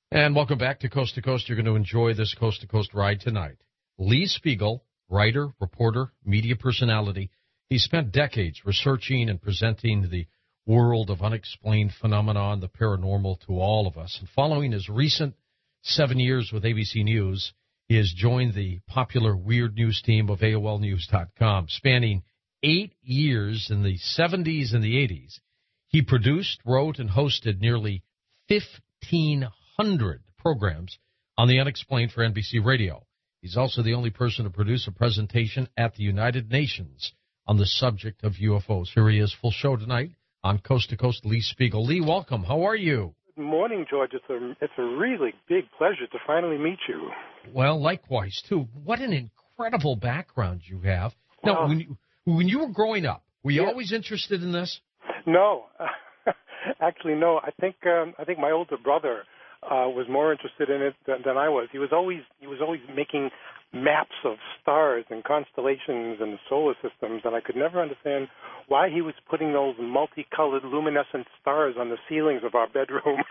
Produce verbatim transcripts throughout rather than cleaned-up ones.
And welcome back to Coast to Coast. You're going to enjoy this Coast to Coast ride tonight. Lee Spiegel, writer, reporter, media personality. He spent decades researching and presenting the world of unexplained phenomena and the paranormal to all of us. And following his recent seven years with A B C News, he has joined the popular Weird News team of A O L News dot com. Spanning eight years in the seventies and the eighties, he produced, wrote, and hosted nearly fifteen hundred programs on the Unexplained for N B C Radio. He's also the only person to produce a presentation at the United Nations on the subject of U F Os. Here he is, full show tonight on Coast to Coast, Lee Spiegel. Lee, welcome. How are you? Good morning, George. It's a, it's a really big pleasure to finally meet you. Well, likewise, too. What an incredible background you have. Now, Wow. when you, when you were growing up, were you Yeah. always interested in this? No, actually, no. I think um, I think my older brother uh, was more interested in it than, than I was. He was always he was always making maps of stars and constellations and solar systems, and I could never understand why he was putting those multicolored luminescent stars on the ceilings of our bedroom.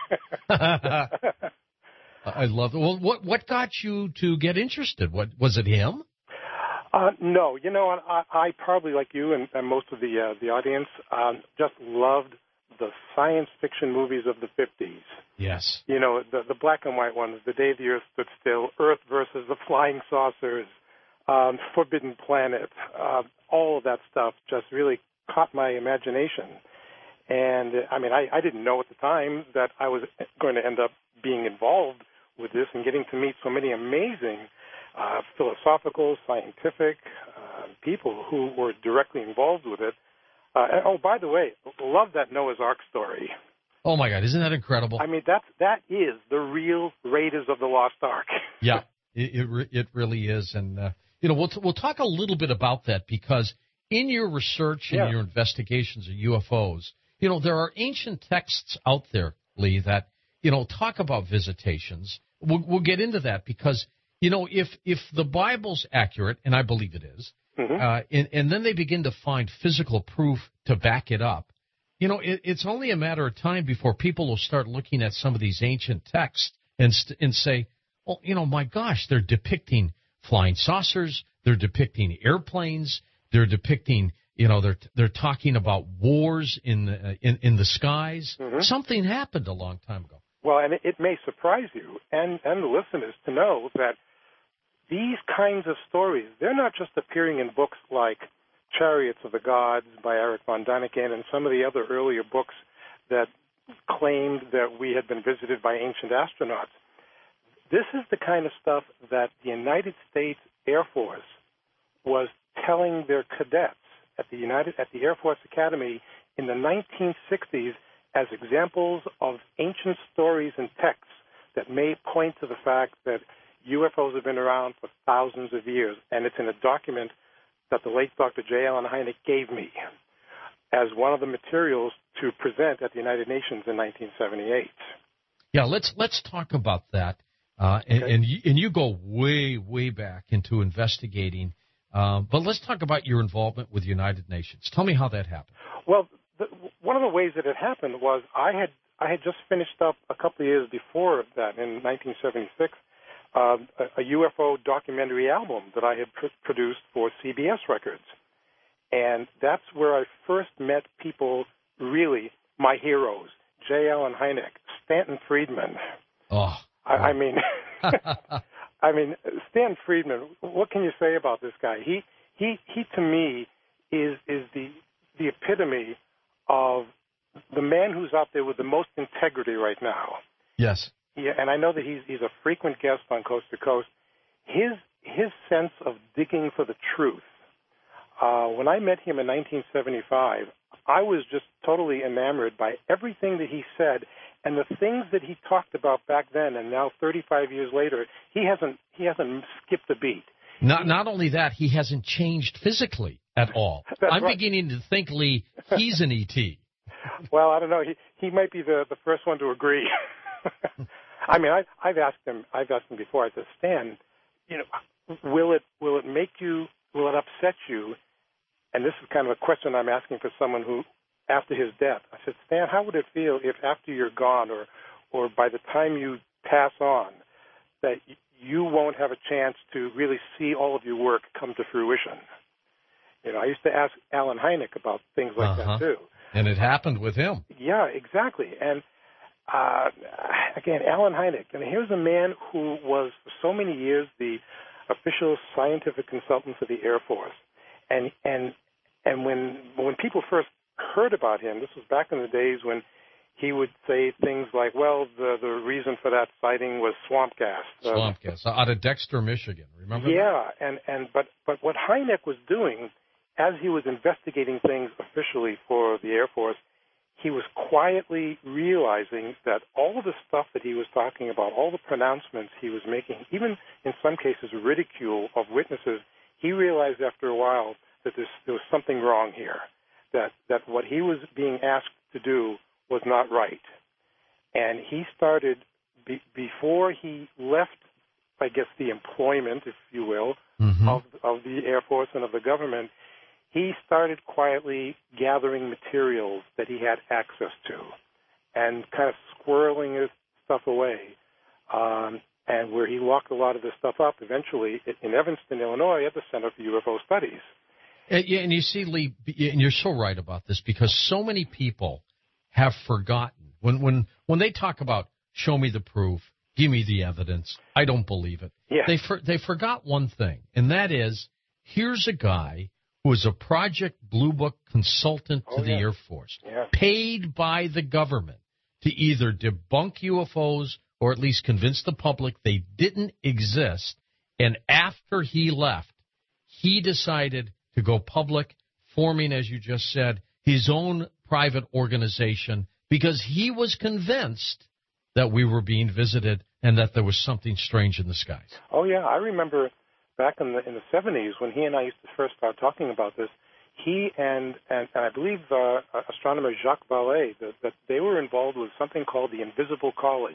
I love it. Well, what what got you to get interested? What was it? Him? Uh, no, you know, I, I probably, like you and, and most of the uh, the audience, um, just loved the science fiction movies of the fifties. Yes. You know, the, the black and white ones, The Day the Earth Stood Still, Earth versus the Flying Saucers, um, Forbidden Planet, uh, all of that stuff just really caught my imagination. And, I mean, I, I didn't know at the time that I was going to end up being involved with this and getting to meet so many amazing uh, philosophical, scientific uh, people who were directly involved with it. Uh, and, oh, by the way, love that Noah's Ark story. Oh, my God. Isn't that incredible? I mean, that's, that is the real Raiders of the Lost Ark. Yeah, it it, re- it really is. And, uh, you know, we'll, t- we'll talk a little bit about that because in your research and Yeah. your investigations of U F Os, you know, there are ancient texts out there, Lee, that, you know, talk about visitations. We'll, we'll get into that because, you know, if, if the Bible's accurate, and I believe it is, Mm-hmm. uh, and, and then they begin to find physical proof to back it up, you know, it, it's only a matter of time before people will start looking at some of these ancient texts and st- and say, oh, you know, my gosh, they're depicting flying saucers, they're depicting airplanes, they're depicting, you know, they're they're talking about wars in the, uh, in in the skies. Mm-hmm. Something happened a long time ago. Well, and it, it may surprise you and, and the listeners to know that these kinds of stories, they're not just appearing in books like Chariots of the Gods by Eric von Däniken and some of the other earlier books that claimed that we had been visited by ancient astronauts. This is the kind of stuff that the United States Air Force was telling their cadets at the United at the Air Force Academy in the nineteen sixties as examples of ancient stories and texts that may point to the fact that U F Os have been around for thousands of years, and it's in a document that the late Doctor J. Allen Hynek gave me as one of the materials to present at the United Nations in nineteen seventy-eight. Yeah, let's let's talk about that. Uh, and, Okay. and, you, and you go way, way back into investigating. Uh, but let's talk about your involvement with United Nations. Tell me how that happened. Well, the, one of the ways that it happened was I had I had just finished up a couple of years before that in nineteen seventy-six uh, a, a U F O documentary album that I had pr- produced for C B S Records, and that's where I first met people, really my heroes: J. Allen Hynek, Stanton Friedman. Oh, I, I mean, I mean, Stan Friedman. What can you say about this guy? He he he to me is is the the epitome of the man who's out there with the most integrity right now. yes. Yeah, and I know that he's he's a frequent guest on Coast to Coast. His his sense of digging for the truth. Uh, when I met him in nineteen seventy-five, I was just totally enamored by everything that he said and the things that he talked about back then. And now, thirty-five years later, he hasn't he hasn't skipped a beat. Not not only that, he hasn't changed physically at all. That's I'm right. beginning to think, Lee, he's an E T. Well, I don't know. He he might be the, the first one to agree. I mean, I, I've asked him. I've asked him before. I said, Stan, you know, will it will it make you? Will it upset you? And this is kind of a question I'm asking for someone who, after his death, I said, Stan, how would it feel if after you're gone, or or by the time you pass on, that y- you won't have a chance to really see all of your work come to fruition. You know, I used to ask Alan Hynek about things like uh-huh. that, too. And it happened with him. Yeah, exactly. And, uh, again, Alan Hynek, and here's a man who was for so many years the official scientific consultant for the Air Force. And and and when when people first heard about him, this was back in the days when he would say things like, well, the the reason for that sighting was swamp gas. Swamp uh, gas, out of Dexter, Michigan. Remember yeah, that? and, and but, but what Hynek was doing, as he was investigating things officially for the Air Force, he was quietly realizing that all of the stuff that he was talking about, all the pronouncements he was making, even in some cases ridicule of witnesses, he realized after a while that this, there was something wrong here, that, that what he was being asked to do was not right. And he started, be, before he left, I guess, the employment, if you will, mm-hmm. of, of the Air Force and of the government, he started quietly gathering materials that he had access to and kind of squirreling his stuff away. Um, and where he locked a lot of this stuff up eventually in Evanston, Illinois, at the Center for U F O Studies. And, yeah, and you see, Lee, and you're so right about this, because so many people have forgotten. When when when they talk about show me the proof, give me the evidence, I don't believe it. Yeah. They for, they forgot one thing, and that is, here's a guy who is a Project Blue Book consultant to oh, the yeah. Air Force, yeah. paid by the government to either debunk U F Os or at least convince the public they didn't exist. And after he left, he decided to go public, forming, as you just said, his own private organization, because he was convinced that we were being visited and that there was something strange in the skies. Oh, yeah. I remember back in the in the seventies when he and I used to first start talking about this, he and, and, and I believe uh, astronomer Jacques Vallée, that, that they were involved with something called the Invisible College,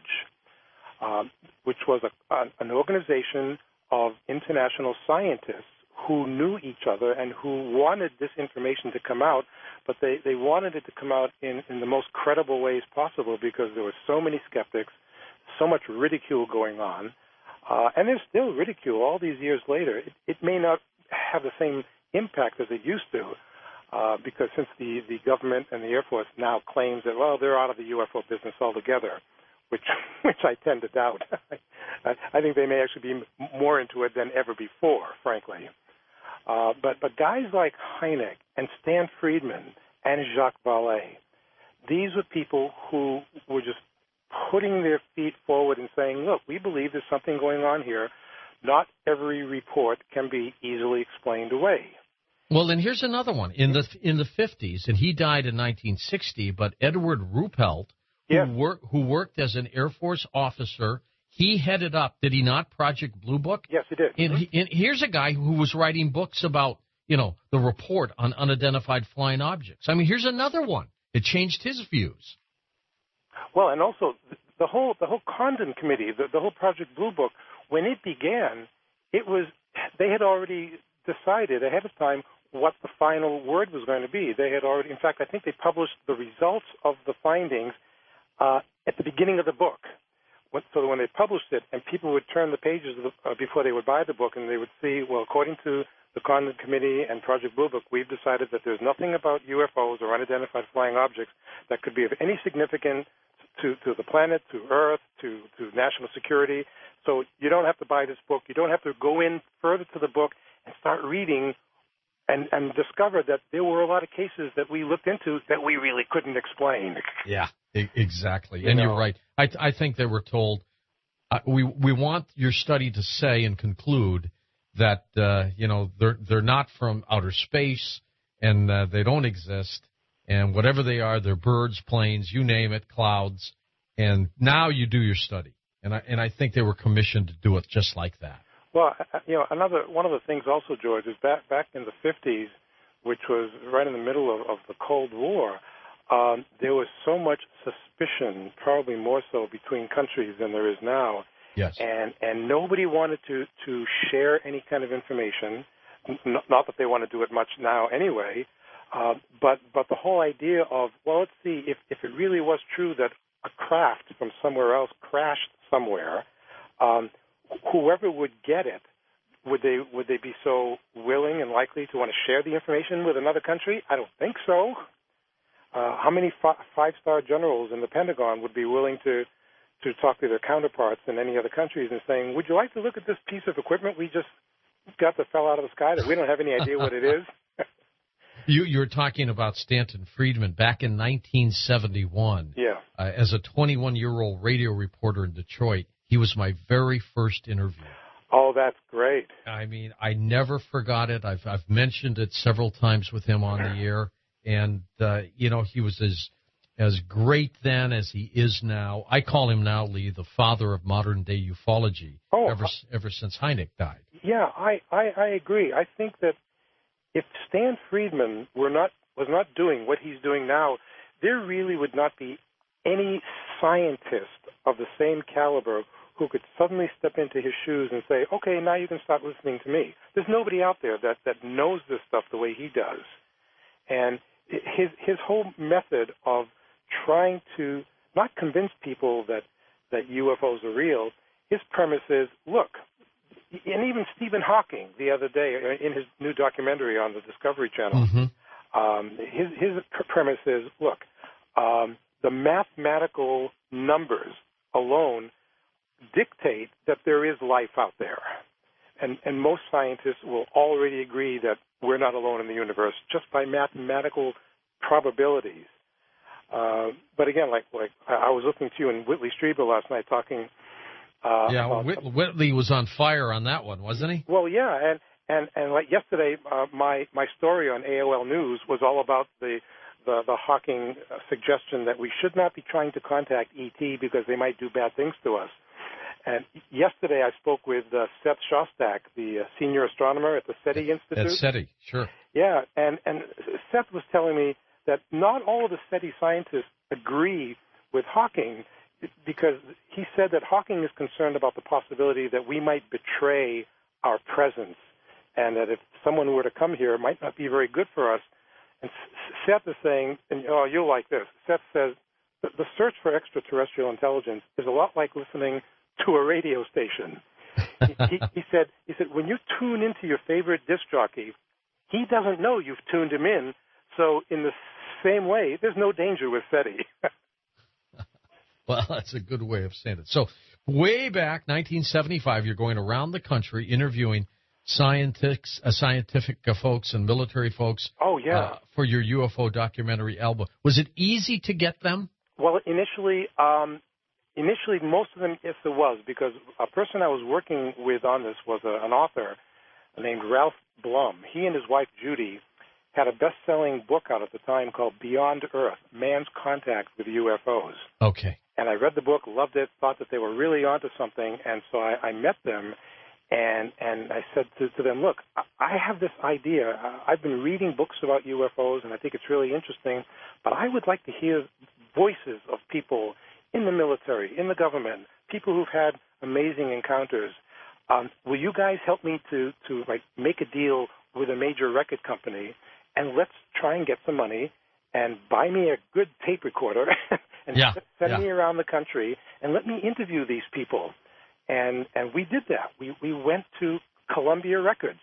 um, which was a, an organization of international scientists who knew each other and who wanted this information to come out, but they, they wanted it to come out in, in the most credible ways possible because there were so many skeptics, so much ridicule going on. Uh, and there's still ridicule all these years later. It, it may not have the same impact as it used to, uh, because since the, the government and the Air Force now claims that, well, they're out of the U F O business altogether, which which I tend to doubt. I, I think they may actually be more into it than ever before, frankly. Uh, but, but guys like Hynek and Stan Friedman and Jacques Vallée, these were people who were just putting their feet forward and saying, look, we believe there's something going on here. Not every report can be easily explained away. Well, and here's another one. In the in the fifties, and he died in nineteen sixty, but Edward Ruppelt, who, yes. wor- who worked as an Air Force officer, he headed up, did he not, Project Blue Book? Yes, he did. And, mm-hmm. he, and here's a guy who was writing books about, you know, the report on unidentified flying objects. I mean, here's another one. It changed his views. Well, and also the whole the whole Condon Committee, the, the whole Project Blue Book, when it began, it was they had already decided ahead of time what the final word was going to be. They had already, in fact, I think they published the results of the findings uh, at the beginning of the book. So that when they published it, and people would turn the pages of the, uh, before they would buy the book, and they would see, well, according to the Condon Committee and Project Blue Book, we've decided that there's nothing about U F Os or unidentified flying objects that could be of any significance to, to the planet, to Earth, to, to national security. So you don't have to buy this book. You don't have to go in further to the book and start reading and, and discover that there were a lot of cases that we looked into that we really couldn't explain. Yeah, exactly. You and know. You're right. I, I think they were told, uh, we we want your study to say and conclude that, uh, you know, they're, they're not from outer space and uh, they don't exist. And whatever they are, they're birds, planes, you name it, clouds. And now you do your study. And I, and I think they were commissioned to do it just like that. Well, you know, another one of the things also, George, is back back in the fifties, which was right in the middle of, of the Cold War, um, there was so much suspicion, probably more so between countries than there is now. Yes. And and nobody wanted to, to share any kind of information. N- not that they want to do it much now anyway, uh, but but the whole idea of, well, let's see if, if it really was true that a craft from somewhere else crashed somewhere, um, whoever would get it, would they would they be so willing and likely to want to share the information with another country? I don't think so. Uh, how many f- five-star generals in the Pentagon would be willing to to talk to their counterparts in any other countries and saying, would you like to look at this piece of equipment we just got that fell out of the sky that we don't have any idea what it is? You, you're talking about Stanton Friedman back in nineteen seventy-one. Yeah. Uh, as a twenty-one-year-old radio reporter in Detroit, he was my very first interview. Oh, that's great. I mean, I never forgot it. I've, I've mentioned it several times with him on the air. And, uh, you know, he was as as great then as he is now. I call him now, Lee, the father of modern-day ufology, oh, ever, ever since Hynek died. Yeah, I, I, I agree. I think that if Stan Friedman were not was not doing what he's doing now, there really would not be any scientist of the same caliber who could suddenly step into his shoes and say, okay, now you can start listening to me. There's nobody out there that, that knows this stuff the way he does. And his his whole method of trying to not convince people that, that U F Os are real, his premise is, look, and even Stephen Hawking the other day in his new documentary on the Discovery Channel, mm-hmm. um, his, his premise is, look, um, the mathematical numbers alone dictate that there is life out there. And, and most scientists will already agree that we're not alone in the universe just by mathematical probabilities. Uh, but again, like like I was listening to you and Whitley Strieber last night talking. Uh, yeah, well, Whit- Whitley was on fire on that one, wasn't he? Well, yeah, and and and like yesterday, uh, my my story on A O L News was all about the the, the Hawking suggestion that we should not be trying to contact E T because they might do bad things to us. And yesterday I spoke with uh, Seth Shostak, the uh, senior astronomer at the SETI Institute. At SETI, sure. Yeah, and, and Seth was telling me that not all of the SETI scientists agree with Hawking because he said that Hawking is concerned about the possibility that we might betray our presence and that if someone were to come here, it might not be very good for us. And Seth is saying, and oh, you'll like this, Seth says, that the search for extraterrestrial intelligence is a lot like listening to a radio station. he, he, he said, he said, when you tune into your favorite disc jockey, he doesn't know you've tuned him in. So in the same way, there's no danger with SETI. Well, that's a good way of saying it. So way back, nineteen seventy-five, you're going around the country interviewing scientists, uh, scientific uh, folks and military folks. Oh, yeah. Uh, for your U F O documentary album. Was it easy to get them? Well, initially, um, initially, most of them, yes, it was, because a person I was working with on this was a, an author named Ralph Blum. He and his wife, Judy, had a best-selling book out at the time called Beyond Earth, Man's Contact with U F Os. Okay. And I read the book, loved it, thought that they were really onto something, and so I, I met them, and and I said to, to them, look, I have this idea. Uh, I've been reading books about U F Os, and I think it's really interesting, but I would like to hear voices of people in the military, in the government, people who've had amazing encounters. Um, will you guys help me to, to like make a deal with a major record company, and let's try and get some money and buy me a good tape recorder and yeah, send yeah. me around the country and let me interview these people. And and we did that. We we went to Columbia Records.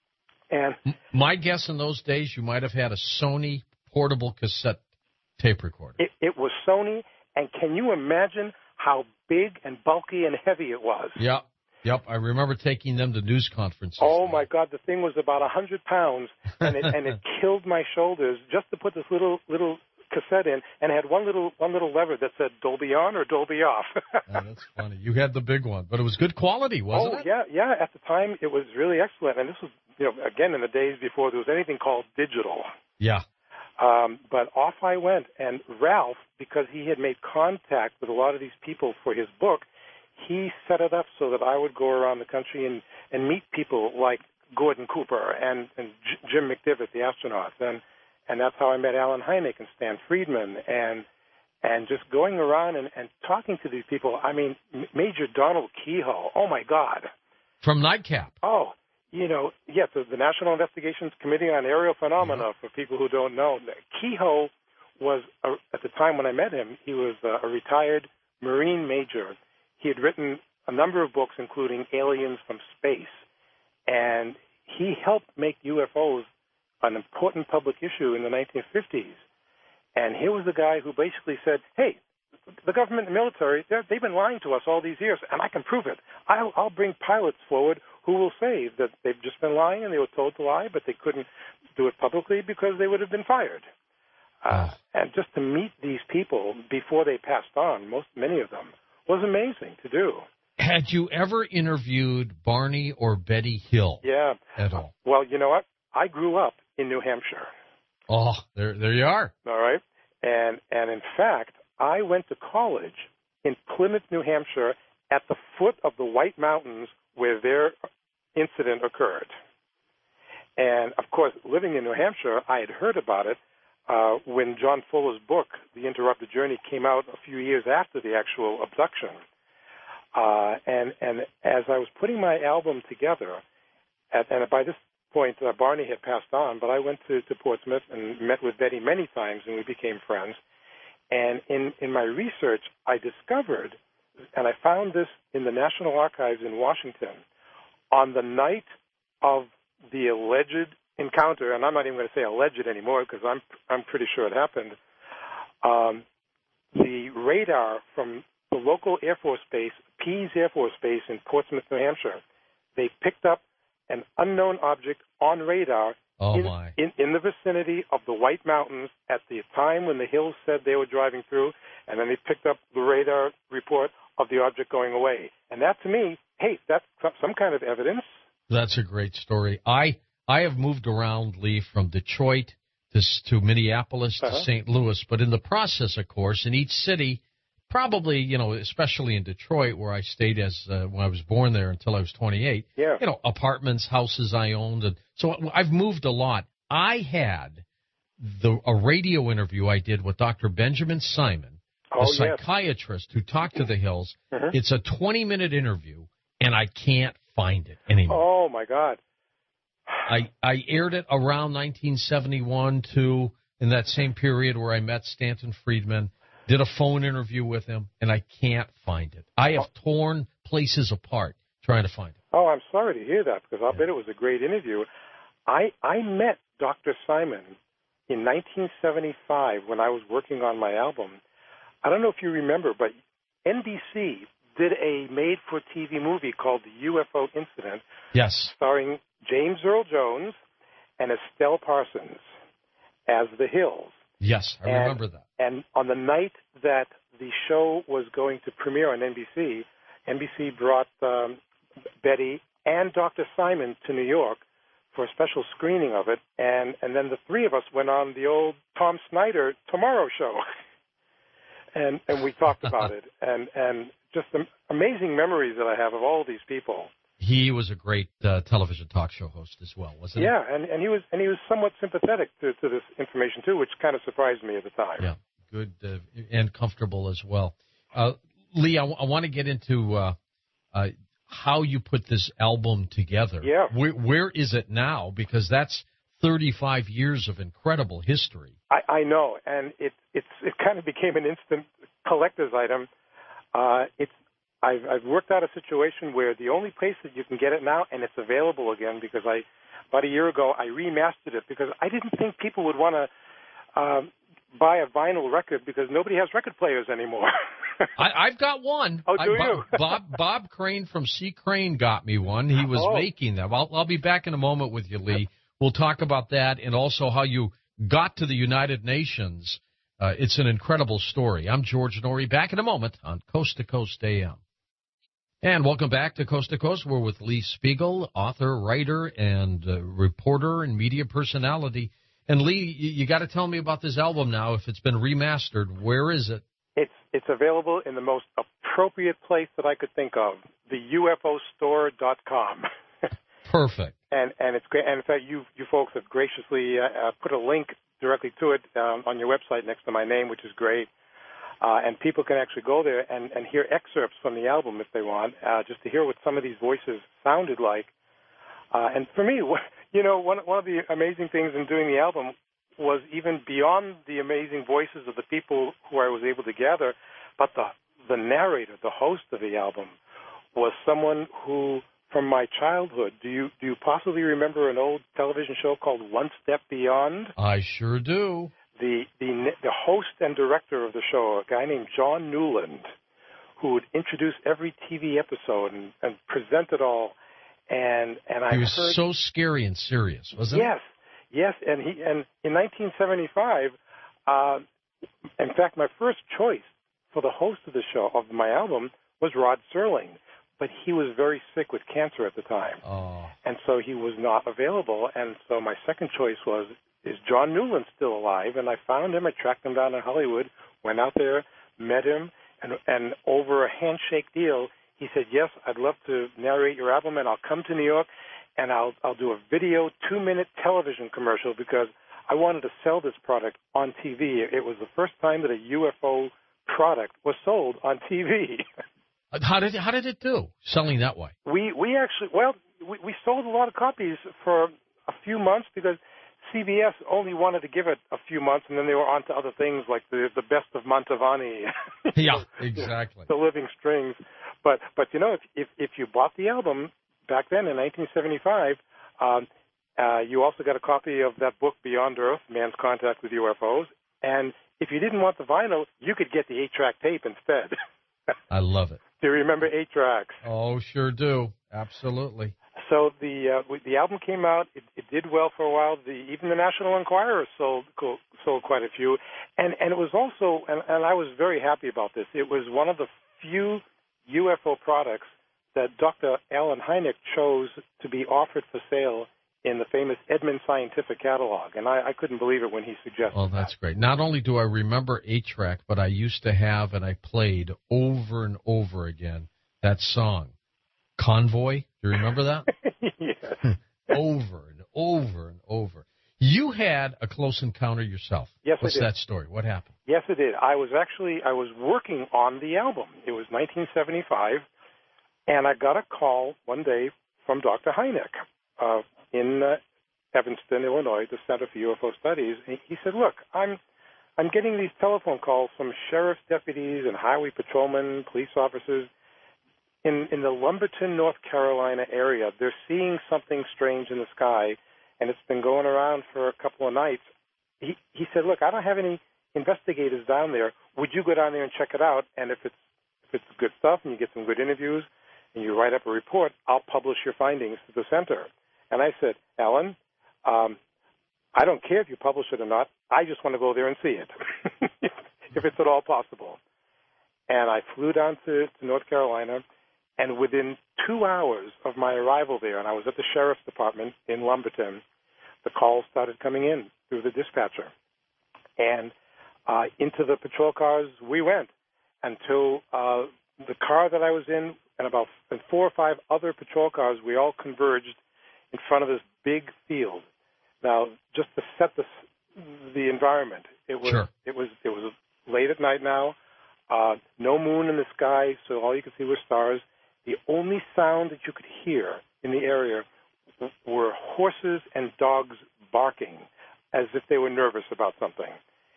And my guess in those days, you might have had a Sony portable cassette tape recorder. It, it was Sony, and can you imagine how big and bulky and heavy it was? Yeah. Yep, I remember taking them to news conferences. Oh, my God, the thing was about one hundred pounds, and it, and it killed my shoulders just to put this little little cassette in, and it had one little one little lever that said Dolby on or Dolby off. Oh, that's funny. You had the big one, but it was good quality, wasn't oh, it? Oh, yeah, yeah. At the time, it was really excellent, and this was, you know, again, in the days before there was anything called digital. Yeah. Um, but off I went, and Ralph, because he had made contact with a lot of these people for his book, he set it up so that I would go around the country and, and meet people like Gordon Cooper and, and J- Jim McDivitt, the astronauts, and and that's how I met Alan Hynek and Stan Friedman, and and just going around and, and talking to these people. I mean, Major Donald Keyhoe, oh my God, from Nightcap. Oh, you know, yes, the, the National Investigations Committee on Aerial Phenomena. Yeah. For people who don't know, Keyhoe was, a, at the time when I met him, he was a, a retired Marine major. He had written a number of books, including Aliens from Space, and he helped make U F Os an important public issue in the nineteen fifties. And here was a guy who basically said, hey, the government and military, they've been lying to us all these years, and I can prove it. I'll, I'll bring pilots forward who will say that they've just been lying and they were told to lie, but they couldn't do it publicly because they would have been fired. Uh, and just to meet these people before they passed on, most many of them, was amazing to do. Had you ever interviewed Barney or Betty Hill? Yeah. At all? Well, you know what? I grew up in New Hampshire. Oh, there, there you are. All right. And and in fact, I went to college in Plymouth, New Hampshire, at the foot of the White Mountains where their incident occurred. And, of course, living in New Hampshire, I had heard about it uh, when John Fuller's book, The Interrupted Journey, came out a few years after the actual abduction. Uh, and, and as I was putting my album together, at, and by this point, uh, Barney had passed on, but I went to, to Portsmouth and met with Betty many times, and we became friends. And in, in my research, I discovered, and I found this in the National Archives in Washington, on the night of the alleged encounter, and I'm not even going to say alleged anymore because I'm I'm pretty sure it happened. Um, the radar from the local Air Force Base, Pease Air Force Base in Portsmouth, New Hampshire, they picked up an unknown object on radar oh in, my. in, in the vicinity of the White Mountains at the time when the hills said they were driving through, and then they picked up the radar report of the object going away. And that, to me, hey, that's some kind of evidence. That's a great story. I I have moved around, Lee, from Detroit to, to Minneapolis uh-huh. to Saint Louis, but in the process, of course, in each city, probably, you know, especially in Detroit, where I stayed as uh, when I was born there until I was twenty-eight, yeah. you know, apartments, houses I owned. And so I've moved a lot. I had the a radio interview I did with Doctor Benjamin Simon, oh, the psychiatrist yes. who talked to the Hills. Uh-huh. It's a twenty-minute interview, and I can't find it anymore. Oh, my God. I, I aired it around nineteen seventy-one, too, in that same period where I met Stanton Friedman, did a phone interview with him, and I can't find it. I have torn places apart trying to find it. Oh, I'm sorry to hear that, because I'll yeah. bet it was a great interview. I I met Doctor Simon in nineteen seventy-five when I was working on my album. I don't know if you remember, but N B C did a made-for-T V movie called The U F O Incident. Yes. Starring James Earl Jones and Estelle Parsons as the Hills. Yes, I and, remember that. And on the night that the show was going to premiere on N B C, N B C brought um, Betty and Doctor Simon to New York for a special screening of it, and, and then the three of us went on the old Tom Snyder Tomorrow Show, and and we talked about it, and, and just the amazing memories that I have of all of these people. He was a great uh, television talk show host as well, wasn't yeah, he? Yeah, and, and he was and he was somewhat sympathetic to, to this information too, which kind of surprised me at the time. Yeah, good uh, and comfortable as well. Uh, Lee, I, w- I want to get into uh, uh, how you put this album together. Yeah. Where, where is it now? Because that's thirty-five years of incredible history. I, I know, and it it's it kind of became an instant collector's item. Uh, it's I've, I've worked out a situation where the only place that you can get it now, and it's available again, because I, about a year ago, I remastered it because I didn't think people would want to um, buy a vinyl record because nobody has record players anymore. I, I've got one. Oh, do I, you? Bob Bob Crane from C. Crane got me one. He was oh. making them. I'll, I'll be back in a moment with you, Lee. We'll talk about that and also how you got to the United Nations. Uh, it's an incredible story. I'm George Noory. Back in a moment on Coast to Coast A M. And welcome back to Coast to Coast. We're with Lee Spiegel, author, writer, and uh, reporter and media personality. And Lee, you, you got to tell me about this album now. If it's been remastered, where is it? It's it's available in the most appropriate place that I could think of, the U F O store dot com. Perfect. And and it's great. And in fact, you you folks have graciously uh, put a link directly to it um, on your website next to my name, which is great. Uh, and people can actually go there and, and hear excerpts from the album if they want, uh, just to hear what some of these voices sounded like. Uh, and for me, you know, one one of the amazing things in doing the album was even beyond the amazing voices of the people who I was able to gather, but the the narrator, the host of the album, was someone who, from my childhood, do you do you possibly remember an old television show called One Step Beyond? I sure do. The the the host and director of the show, a guy named John Newland, who would introduce every T V episode and, and present it all. And and I he was heard, so scary and serious, wasn't yes, he? Yes, yes. And he and in nineteen seventy-five, uh, in fact, my first choice for the host of the show of my album was Rod Serling, but he was very sick with cancer at the time, oh. and so he was not available. And so my second choice was, is John Newland still alive? And I found him. I tracked him down in Hollywood, went out there, met him, and and over a handshake deal, he said, yes, I'd love to narrate your album, and I'll come to New York, and I'll I'll do a video two-minute television commercial because I wanted to sell this product on T V. It was the first time that a U F O product was sold on T V. How did how did it do, selling that way? We we actually, well, we, we sold a lot of copies for a few months because C B S only wanted to give it a few months, and then they were on to other things like the the best of Mantovani. Yeah, exactly. The Living Strings. But but you know, if if, if you bought the album back then in nineteen seventy-five, um, uh, you also got a copy of that book Beyond Earth, Man's Contact with U F Os. And if you didn't want the vinyl, you could get the eight-track tape instead. I love it. Do you remember eight tracks? Oh, sure do. Absolutely. So the uh, the album came out. It, it did well for a while. The, even the National Enquirer sold sold quite a few, and and it was also, and, and I was very happy about this. It was one of the few U F O products that Doctor Alan Hynek chose to be offered for sale in the famous Edmund Scientific Catalog, and I, I couldn't believe it when he suggested. Oh, that's that. great. Not only do I remember eight track, but I used to have and I played over and over again that song, Convoy. Do you remember that? Yes. Over and over and over. You had a close encounter yourself. Yes, What's I did. that story? What happened? Yes, it did. I was actually, I was working on the album. It was nineteen seventy-five, and I got a call one day from Doctor Hynek uh, in uh, Evanston, Illinois, the Center for U F O Studies. And he said, look, I'm I'm getting these telephone calls from sheriff's deputies and highway patrolmen, police officers in, in the Lumberton, North Carolina area. They're seeing something strange in the sky, and it's been going around for a couple of nights. He, he said, look, I don't have any investigators down there. Would you go down there and check it out? And if it's if it's good stuff and you get some good interviews and you write up a report, I'll publish your findings to the center. And I said, Alan, um, I don't care if you publish it or not. I just want to go there and see it, if it's at all possible. And I flew down to, to North Carolina, and within two hours of my arrival there, and I was at the sheriff's department in Lumberton, the calls started coming in through the dispatcher. And uh, into the patrol cars we went until uh, the car that I was in and about and four or five other patrol cars, we all converged in front of this big field. Now, just to set the the environment, it was sure. it was it was late at night now, uh, no moon in the sky, so all you could see were stars. The only sound that you could hear in the area were horses and dogs barking, as if they were nervous about something.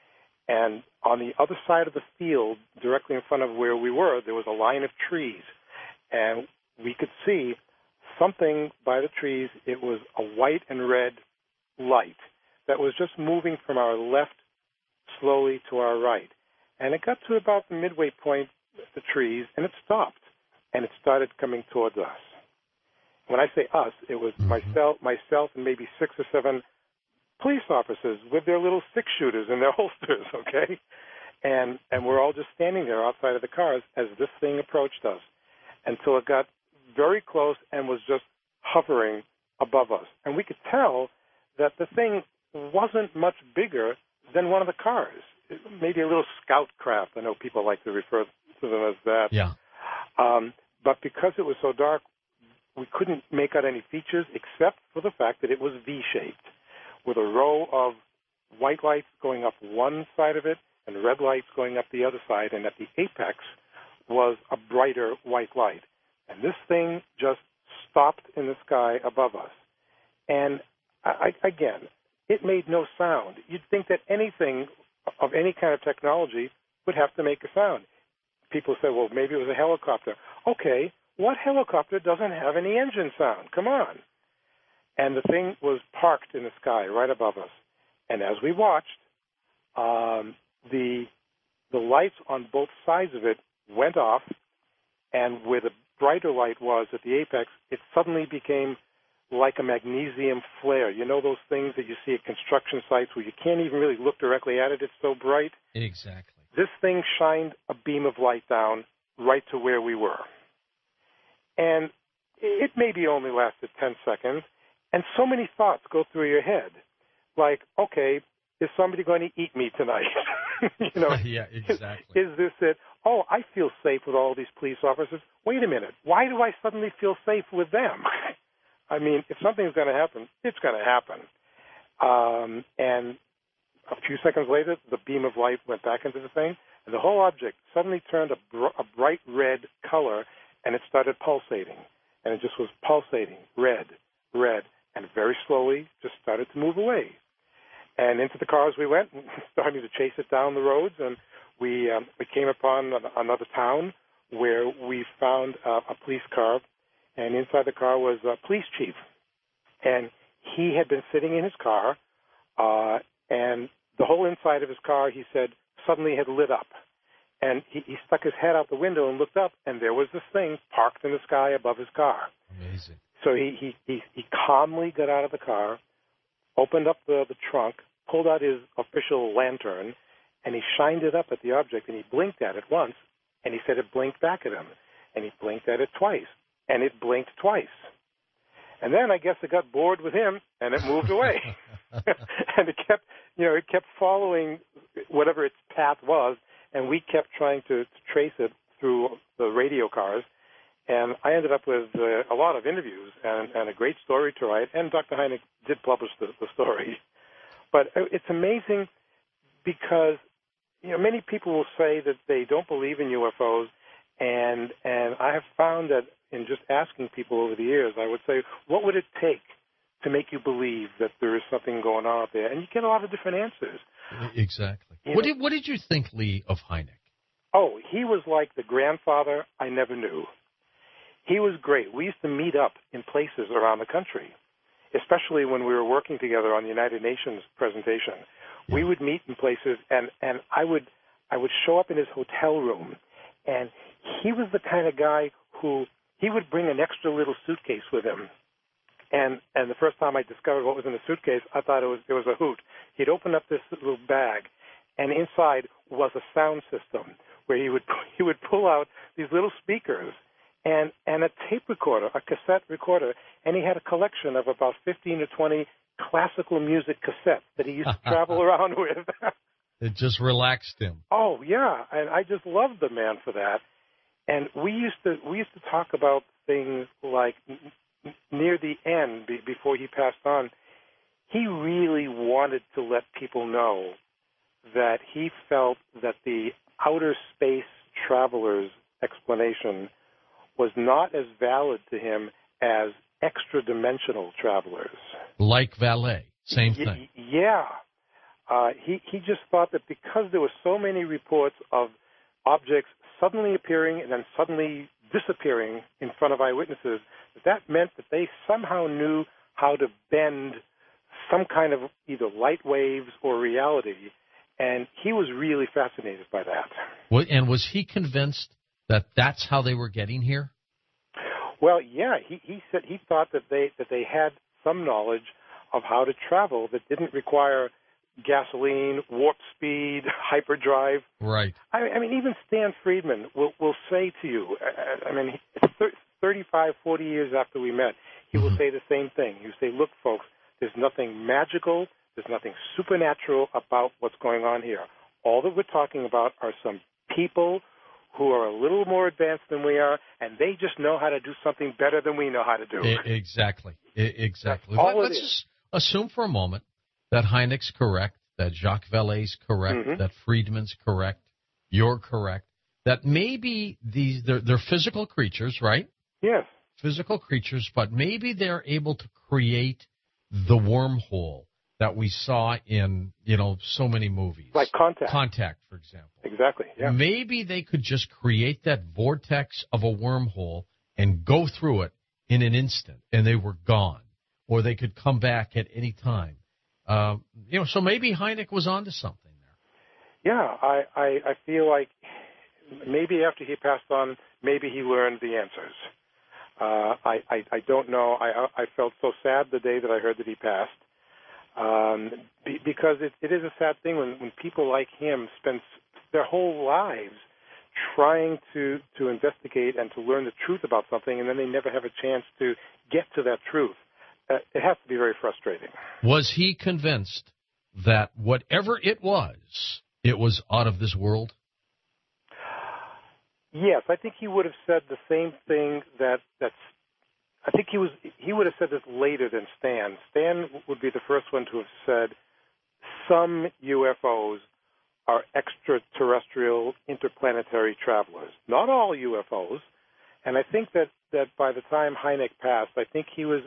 And on the other side of the field, directly in front of where we were, there was a line of trees, and we could see something by the trees. It was a white and red light that was just moving from our left slowly to our right. And it got to about the midway point of the trees, and it stopped, and it started coming towards us. When I say us, it was mm-hmm. myself, myself, and maybe six or seven police officers with their little six-shooters in their holsters, okay? And and we're all just standing there outside of the cars as this thing approached us until it got very close and was just hovering above us. And we could tell that the thing wasn't much bigger than one of the cars, maybe a little scout craft. I know people like to refer to them as that. Yeah. Um, but because it was so dark, we couldn't make out any features except for the fact that it was V-shaped, with a row of white lights going up one side of it and red lights going up the other side, and at the apex was a brighter white light. And this thing just stopped in the sky above us. And I, again, it made no sound. You'd think that anything of any kind of technology would have to make a sound. People say, well, maybe it was a helicopter. Okay, what helicopter doesn't have any engine sound? Come on. And the thing was parked in the sky right above us. And as we watched, um, the the lights on both sides of it went off, and where the brighter light was at the apex, it suddenly became like a magnesium flare. You know those things that you see at construction sites where you can't even really look directly at it, it's so bright? Exactly. This thing shined a beam of light down right to where we were. And it maybe only lasted ten seconds, and so many thoughts go through your head. Like, okay, is somebody going to eat me tonight? you know, yeah, exactly. Is, is this it? Oh, I feel safe with all these police officers. Wait a minute. Why do I suddenly feel safe with them? I mean, if something's going to happen, it's going to happen. Um, and a few seconds later, the beam of light went back into the thing, and the whole object suddenly turned a, br- a bright red color, and it started pulsating. And it just was pulsating, red, red, and very slowly just started to move away. And into the cars we went, starting to chase it down the roads, and we um, we came upon another town where we found uh, a police car, and inside the car was a police chief. And he had been sitting in his car, uh, and the whole inside of his car, he said, suddenly had lit up. And he, he stuck his head out the window and looked up, and there was this thing parked in the sky above his car. Amazing. So he, he, he, he calmly got out of the car, opened up the, the trunk, pulled out his official lantern, and he shined it up at the object, and he blinked at it once, and he said it blinked back at him. And he blinked at it twice, and it blinked twice. And then I guess it got bored with him, and it moved away. and it kept, you know, it kept following whatever its path was, and we kept trying to, to trace it through the radio cars. And I ended up with uh, a lot of interviews and, and a great story to write, and Doctor Hynek did publish the, the story. But it's amazing because, you know, many people will say that they don't believe in U F Os, and and I have found that in just asking people over the years, I would say, what would it take to make you believe that there is something going on out there? And you get a lot of different answers. Exactly. You what know, did what did you think, Lee, of Hynek? Oh, he was like the grandfather I never knew. He was great. We used to meet up in places around the country, especially when we were working together on the United Nations presentation. Yeah. We would meet in places, and, and I would I would show up in his hotel room, and he was the kind of guy who he would bring an extra little suitcase with him. And and the first time I discovered what was in the suitcase, I thought it was it was a hoot. He'd open up this little bag, and inside was a sound system where he would he would pull out these little speakers and and a tape recorder, a cassette recorder, and he had a collection of about fifteen or twenty classical music cassettes that he used to travel around with. It just relaxed him. Oh yeah, and I just loved the man for that. And we used to we used to talk about things like n- near the end, be, before he passed on, he really wanted to let people know that he felt that the outer space traveler's explanation was not as valid to him as extra-dimensional travelers. Like Vallée, same y- thing. Yeah. Uh, he, he just thought that because there were so many reports of objects suddenly appearing and then suddenly disappearing in front of eyewitnesses, that that meant that they somehow knew how to bend some kind of either light waves or reality, and he was really fascinated by that. Well, and was he convinced that that's how they were getting here? Well, yeah, he, he said he thought that they that they had some knowledge of how to travel that didn't require gasoline, warp speed, hyperdrive. Right. I, I mean, even Stan Friedman will, will say to you, I, I mean, thirty-five, forty years after we met, he mm-hmm. will say the same thing. He will say, look, folks, there's nothing magical, there's nothing supernatural about what's going on here. All that we're talking about are some people who are a little more advanced than we are, and they just know how to do something better than we know how to do. Exactly. Exactly. All Let's it is. just assume for a moment that Hynek's correct, that Jacques Vallée's correct, mm-hmm. that Friedman's correct, you're correct, that maybe these they're, they're physical creatures, right? Yes. Physical creatures, but maybe they're able to create the wormhole that we saw in, you know, so many movies. Like Contact. Contact, for example. Exactly, yeah. Maybe they could just create that vortex of a wormhole and go through it in an instant, and they were gone. Or they could come back at any time. Uh, you know, so maybe Hynek was onto something there. Yeah, I, I, I feel like maybe after he passed on, maybe he learned the answers. Uh, I, I, I don't know. I, I felt so sad the day that I heard that he passed. Um, be, because it, it is a sad thing when, when people like him spend their whole lives trying to, to investigate and to learn the truth about something, and then they never have a chance to get to that truth. Uh, it has to be very frustrating. Was he convinced that whatever it was, it was out of this world? Yes, I think he would have said the same thing that that's. I think he was. He would have said this later than Stan. Stan would be the first one to have said some U F Os are extraterrestrial interplanetary travelers. Not all U F Os. And I think that, that by the time Hynek passed, I think he was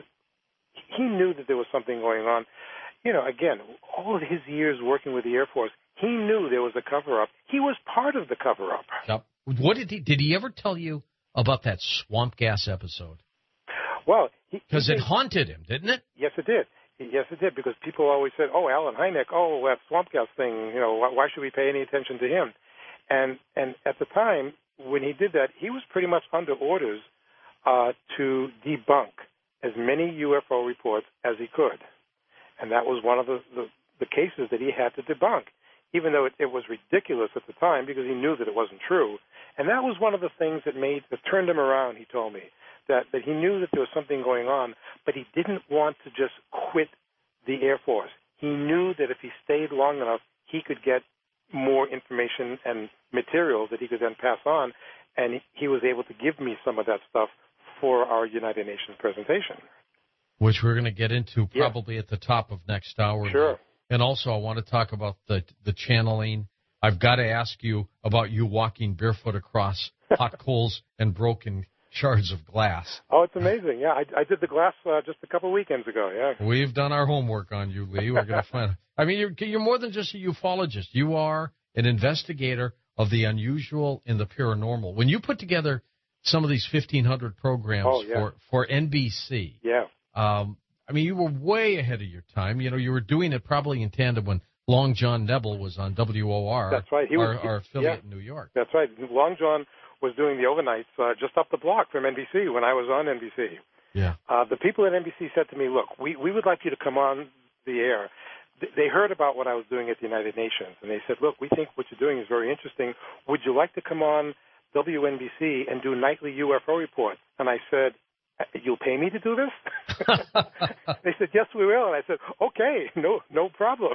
he knew that there was something going on. You know, again, all of his years working with the Air Force, he knew there was a cover-up. He was part of the cover-up. Yep. What did he did he ever tell you about that swamp gas episode? Well, because it haunted him, didn't it? Yes, it did. Yes, it did. Because people always said, "Oh, Alan Hynek, oh, that swamp gas thing. You know, why, why should we pay any attention to him?" And and at the time when he did that, he was pretty much under orders uh, to debunk as many U F O reports as he could, and that was one of the, the, the cases that he had to debunk, even though it, it was ridiculous at the time because he knew that it wasn't true. And that was one of the things that made that turned him around. He told me that that he knew that there was something going on, but he didn't want to just quit the Air Force. He knew that if he stayed long enough, he could get more information and materials that he could then pass on, and he, he was able to give me some of that stuff for our United Nations presentation. Which we're going to get into probably yeah. at the top of next hour. Sure. And also I want to talk about the the channeling. I've got to ask you about you walking barefoot across hot coals and broken shards of glass. Oh, it's amazing. Yeah, I, I did the glass uh, just a couple of weekends ago, yeah. We've done our homework on you, Lee. We're going to find I mean, you're, you're more than just a ufologist. You are an investigator of the unusual and the paranormal. When you put together some of these fifteen hundred programs oh, yeah. for, for N B C, yeah. um, I mean, you were way ahead of your time. You know, you were doing it probably in tandem when Long John Nebel was on W O R, That's right. He was, our, our affiliate yeah. in New York. That's right. Long John was doing the overnights uh, just up the block from N B C when I was on N B C. Yeah. Uh, the people at N B C said to me, look, we, we would like you to come on the air. Th- they heard about what I was doing at the United Nations, and they said, look, we think what you're doing is very interesting. Would you like to come on W N B C and do nightly U F O reports? And I said, you'll pay me to do this? They said, yes, we will. And I said, okay, no, no problem.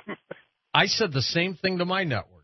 I said the same thing to my network.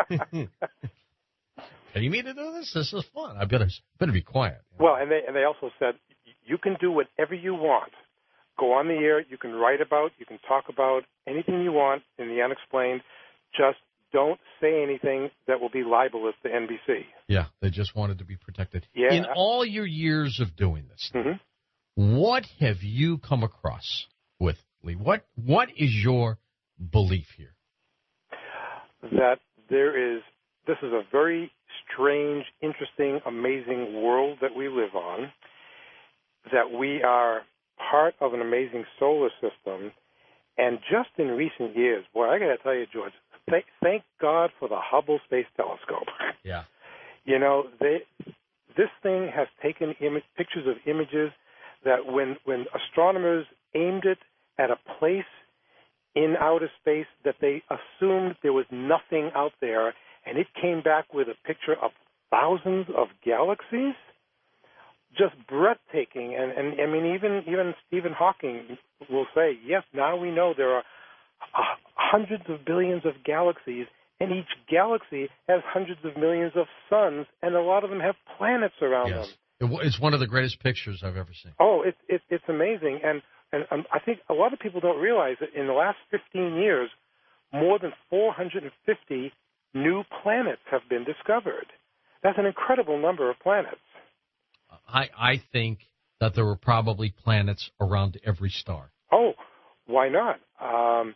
Pay me to do this? This is fun. I better better be quiet. Well, and they and they also said you can do whatever you want. Go on the air. You can write about. You can talk about anything you want in the unexplained. Just don't say anything that will be libelous to N B C. Yeah, they just wanted to be protected. Yeah. In all your years of doing this, mm-hmm. what have you come across with, Lee? What what is your belief here? That there is, this is a very strange, interesting, amazing world that we live on, that we are part of an amazing solar system, and just in recent years, boy, I got to tell you, George, th- thank God for the Hubble Space Telescope. Yeah. You know, they, this thing has taken Im- pictures of images that when, when astronomers aimed it at a place in outer space that they assumed there was nothing out there, and it came back with a picture of thousands of galaxies, just breathtaking. And, and I mean, even even Stephen Hawking will say, yes, now we know there are uh, hundreds of billions of galaxies, and each galaxy has hundreds of millions of suns, and a lot of them have planets around yes. them. It's one of the greatest pictures I've ever seen. Oh, it, it, it's amazing. And And um, I think a lot of people don't realize that in the last fifteen years, more than four hundred fifty new planets have been discovered. That's an incredible number of planets. I, I think that there were probably planets around every star. Oh, why not? Um,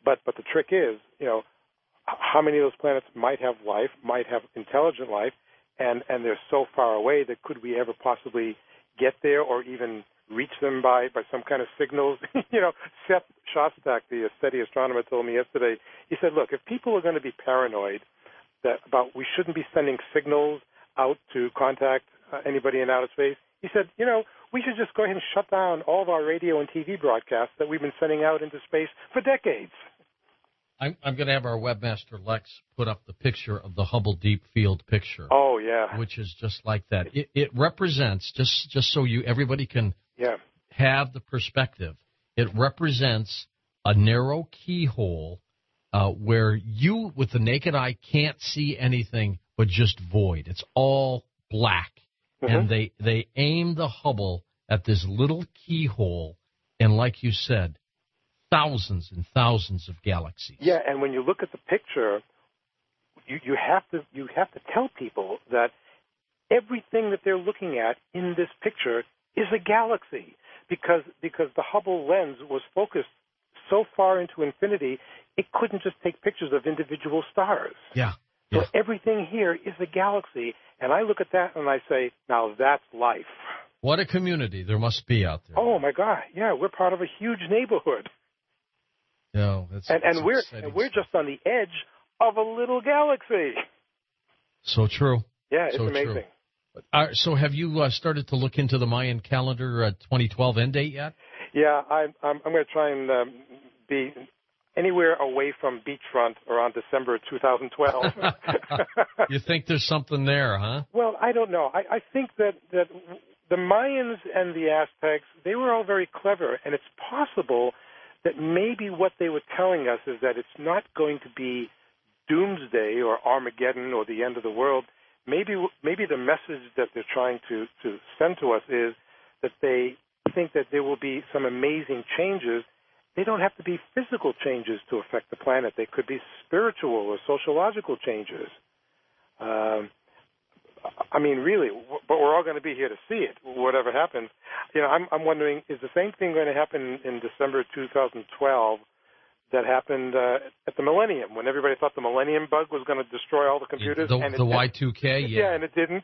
but but the trick is, you know, how many of those planets might have life, might have intelligent life, and, and they're so far away that could we ever possibly get there or even reach them by, by some kind of signals? You know, Seth Shostak, the SETI astronomer, told me yesterday, he said, look, if people are going to be paranoid that about we shouldn't be sending signals out to contact uh, anybody in outer space, he said, you know, we should just go ahead and shut down all of our radio and T V broadcasts that we've been sending out into space for decades. I'm, I'm going to have our webmaster Lex put up the picture of the Hubble Deep Field picture. Oh yeah, which is just like that. It, it represents just just so you everybody can yeah. have the perspective. It represents a narrow keyhole uh, where you, with the naked eye, can't see anything but just void. It's all black, mm-hmm. and they they aim the Hubble at this little keyhole, and like you said, thousands and thousands of galaxies. Yeah, and when you look at the picture, you, you have to you have to tell people that everything that they're looking at in this picture is a galaxy, because because the Hubble lens was focused so far into infinity, it couldn't just take pictures of individual stars. Yeah. So yeah. everything here is a galaxy, and I look at that and I say, now that's life. What a community there must be out there. Oh my God, yeah, we're part of a huge neighborhood. No, that's and and that's we're and we're stuff. just on the edge of a little galaxy. So true. Yeah, it's so amazing. True. Uh, so have you uh, started to look into the Mayan calendar uh, twenty twelve end date yet? Yeah, I'm I'm, I'm going to try and um, be anywhere away from beachfront around December twenty twelve. You think there's something there, huh? Well, I don't know. I, I think that, that the Mayans and the Aztecs, they were all very clever, and it's possible that maybe what they were telling us is that it's not going to be doomsday or Armageddon or the end of the world. Maybe maybe the message that they're trying to, to send to us is that they think that there will be some amazing changes. They don't have to be physical changes to affect the planet. They could be spiritual or sociological changes. Um, I mean, really, but we're all going to be here to see it, whatever happens. You know, I'm, I'm wondering, is the same thing going to happen in December twenty twelve that happened uh, at the Millennium, when everybody thought the Millennium bug was going to destroy all the computers? The, and the it Y two K, yeah. Yeah, and it didn't.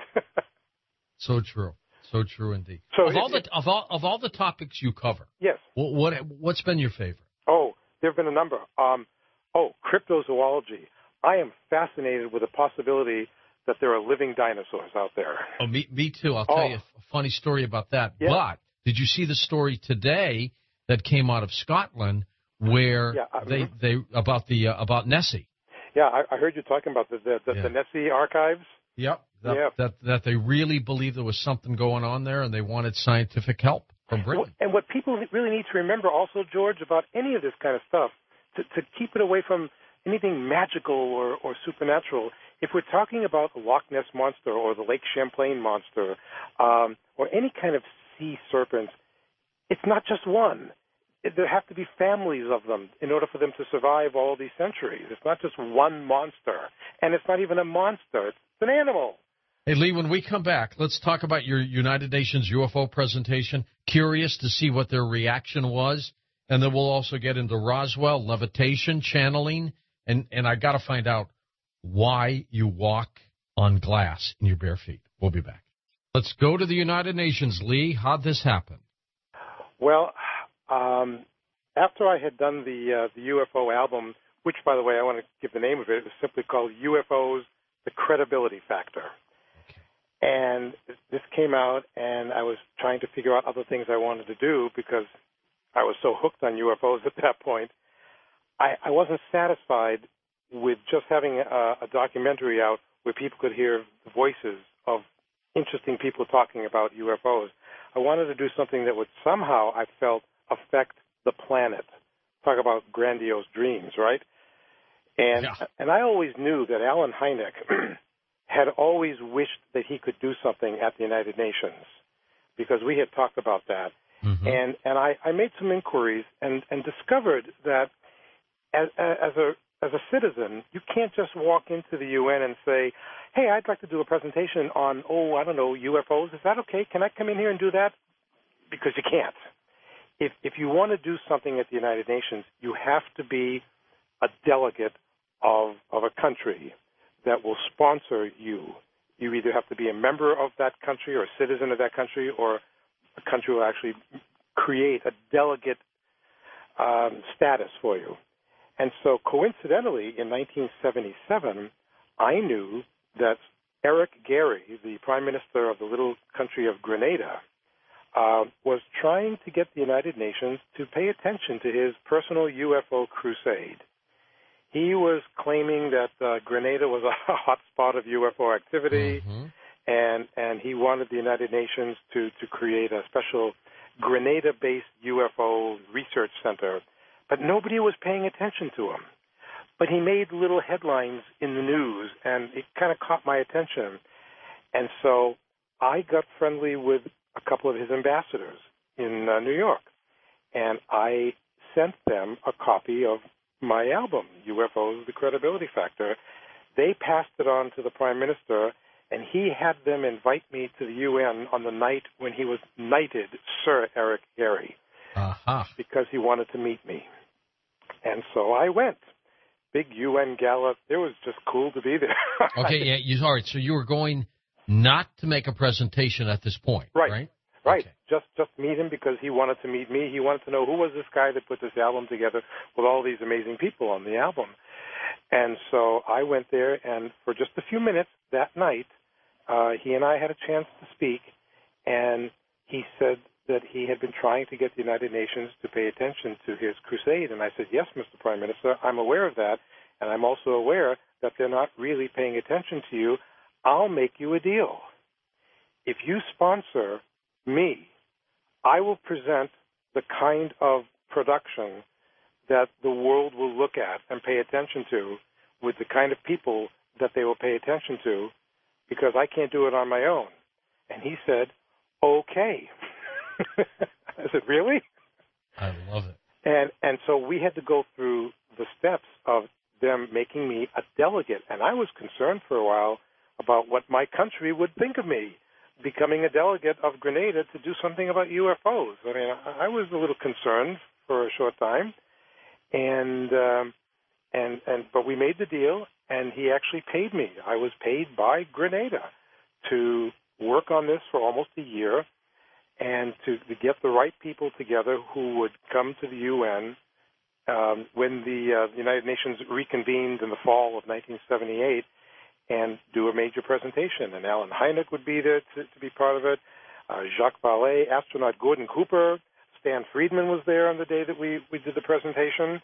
So true. So true indeed. So of, it, all the, of, all, of all the topics you cover, yes. What, what, what's been your favorite? Oh, there have been a number. Um, oh, cryptozoology. I am fascinated with the possibility that there are living dinosaurs out there. Oh, me, me too. I'll tell oh. you a funny story about that. Yeah. But did you see the story today that came out of Scotland where yeah, uh, they mm-hmm. they about the uh, about Nessie? Yeah, I, I heard you talking about the the, the, yeah. the Nessie archives. Yep. That, yeah. that that they really believed there was something going on there, and they wanted scientific help from Britain. And what people really need to remember also, George, about any of this kind of stuff, to, to keep it away from anything magical or, or supernatural. If we're talking about the Loch Ness Monster or the Lake Champlain Monster um, or any kind of sea serpent, it's not just one. It, there have to be families of them in order for them to survive all these centuries. It's not just one monster, and it's not even a monster. It's an animal. Hey, Lee, when we come back, let's talk about your United Nations U F O presentation. Curious to see what their reaction was. And then we'll also get into Roswell, levitation, channeling, and, and I got to find out why you walk on glass in your bare feet. We'll be back. Let's go to the United Nations. Lee, how'd this happen? Well, um, after I had done the uh, the U F O album, which, by the way, I want to give the name of it, it was simply called U F Os, The Credibility Factor. And this came out, and I was trying to figure out other things I wanted to do because I was so hooked on U F Os at that point. I, I wasn't satisfied with just having a, a documentary out where people could hear the voices of interesting people talking about U F Os. I wanted to do something that would somehow, I felt, affect the planet. Talk about grandiose dreams, right? And yeah. and I always knew that Alan Hynek had always wished that he could do something at the United Nations because we had talked about that. Mm-hmm. And and I, I made some inquiries and, and discovered that as, as a as a citizen, you can't just walk into the U N and say, hey, I'd like to do a presentation on, oh, I don't know, U F Os. Is that okay? Can I come in here and do that? Because you can't. If if you want to do something at the United Nations, you have to be a delegate of of a country that will sponsor you. You either have to be a member of that country or a citizen of that country, or the country will actually create a delegate um, status for you. And so coincidentally, in nineteen seventy-seven, I knew that Eric Gehry, the prime minister of the little country of Grenada, uh, was trying to get the United Nations to pay attention to his personal U F O crusade. He was claiming that uh, Grenada was a hot spot of U F O activity, mm-hmm. and and he wanted the United Nations to, to create a special Grenada-based U F O research center. But nobody was paying attention to him. But he made little headlines in the news, and it kind of caught my attention. And so I got friendly with a couple of his ambassadors in uh, New York, and I sent them a copy of my album, U F Os, The Credibility Factor. They passed it on to the Prime Minister, and he had them invite me to the U N on the night when he was knighted Sir Eric Gehry, uh-huh. because he wanted to meet me. And so I went. Big U N gala. It was just cool to be there. Okay, yeah, you, all right, so you were going not to make a presentation at this point, right? Right. Right. Okay. Just just meet him because he wanted to meet me. He wanted to know who was this guy that put this album together with all these amazing people on the album. And so I went there, and for just a few minutes that night, uh, he and I had a chance to speak, and he said that he had been trying to get the United Nations to pay attention to his crusade. And I said, yes, Mister Prime Minister, I'm aware of that, and I'm also aware that they're not really paying attention to you. I'll make you a deal. If you sponsor me, I will present the kind of production that the world will look at and pay attention to with the kind of people that they will pay attention to, because I can't do it on my own. And he said, okay. I said, really? I love it. And and so we had to go through the steps of them making me a delegate. And I was concerned for a while about what my country would think of me, becoming a delegate of Grenada to do something about U F Os. I mean, I, I was a little concerned for a short time. And, um, and, and, but we made the deal, and he actually paid me. I was paid by Grenada to work on this for almost a year, and to, to get the right people together who would come to the U N um, when the uh, United Nations reconvened in the fall of nineteen seventy-eight and do a major presentation. And Alan Hynek would be there to, to be part of it, uh, Jacques Vallée, astronaut Gordon Cooper, Stan Friedman was there on the day that we, we did the presentation.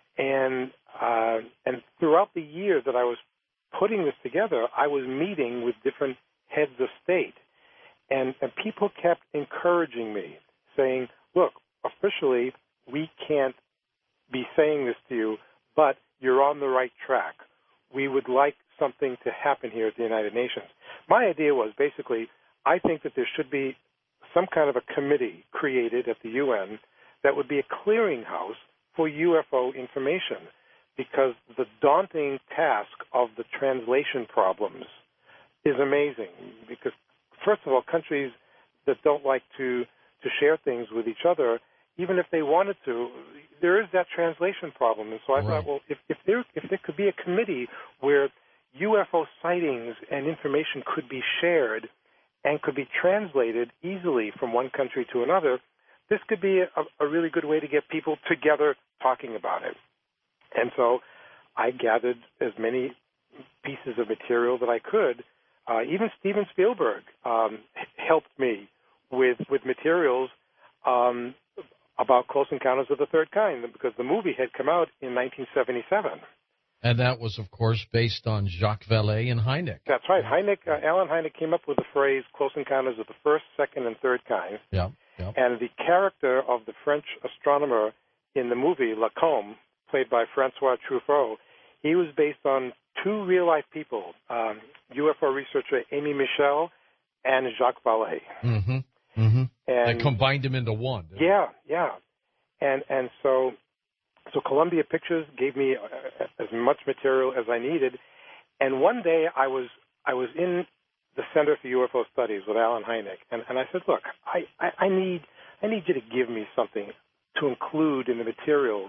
And, uh, and throughout the year that I was putting this together, I was meeting with different heads of state. And, and people kept encouraging me, saying, look, officially, we can't be saying this to you, but you're on the right track. We would like something to happen here at the United Nations. My idea was basically, I think that there should be some kind of a committee created at the U N that would be a clearinghouse for U F O information, because the daunting task of the translation problems is amazing. Because first of all, countries that don't like to, to share things with each other, even if they wanted to, there is that translation problem. And so I right. thought, well, if, if there if there could be a committee where U F O sightings and information could be shared and could be translated easily from one country to another, this could be a, a really good way to get people together talking about it. And so I gathered as many pieces of material that I could. Uh, even Steven Spielberg um, helped me with with materials um, about Close Encounters of the Third Kind, because the movie had come out in nineteen seventy-seven. And that was, of course, based on Jacques Vallée and Hynek. That's right. Hynek, uh, Alan Hynek came up with the phrase Close Encounters of the First, Second, and Third Kind. Yeah, yeah. And the character of the French astronomer in the movie, Lacombe, played by Francois Truffaut, he was based on two real-life people, um, U F O researcher Amy Michel and Jacques Vallée. Mm-hmm, mm-hmm. And they combined them into one. Yeah, yeah. And and so so Columbia Pictures gave me uh, as much material as I needed. And one day I was I was in the Center for U F O Studies with Alan Hynek, and, and I said, look, I, I, I need I need you to give me something to include in the materials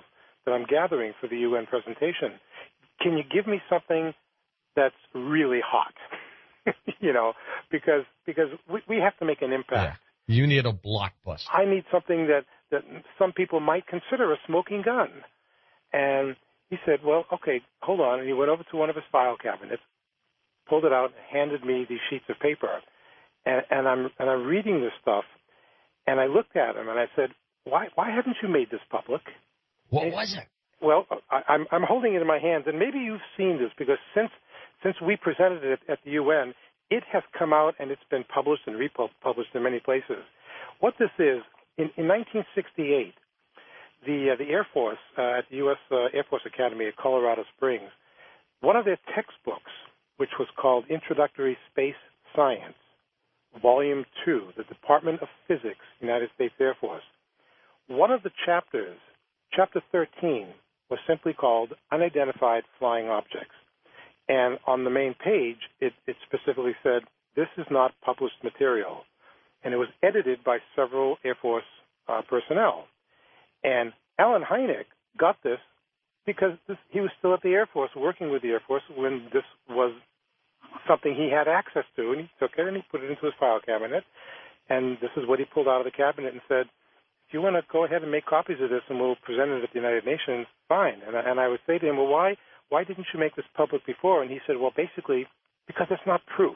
that I'm gathering for the U N presentation. Can you give me something that's really hot? you know, because because we, we have to make an impact. Yeah. You need a blockbuster. I need something that, that some people might consider a smoking gun. And he said, well, okay, hold on. And he went over to one of his file cabinets, pulled it out, handed me these sheets of paper. And, and I'm and I'm reading this stuff, and I looked at him and I said, why why haven't you made this public? What and, was it? Well, I, I'm I'm holding it in my hands, and maybe you've seen this because since since we presented it at the U N, it has come out and it's been published and republished in many places. What this is, in, in nineteen sixty-eight, the uh, the Air Force uh, at the U S Uh, Air Force Academy at Colorado Springs, one of their textbooks, which was called Introductory Space Science, Volume two, the Department of Physics, United States Air Force. One of the chapters, Chapter thirteen, was simply called Unidentified Flying Objects. And on the main page, it, it specifically said, this is not published material. And it was edited by several Air Force uh, personnel. And Alan Hynek got this because this, he was still at the Air Force, working with the Air Force when this was something he had access to, and he took it and he put it into his file cabinet, and this is what he pulled out of the cabinet and said, if you want to go ahead and make copies of this and we'll present it at the United Nations, fine. And I, and I would say to him, well, why why didn't you make this public before? And he said, well, basically, because it's not proof.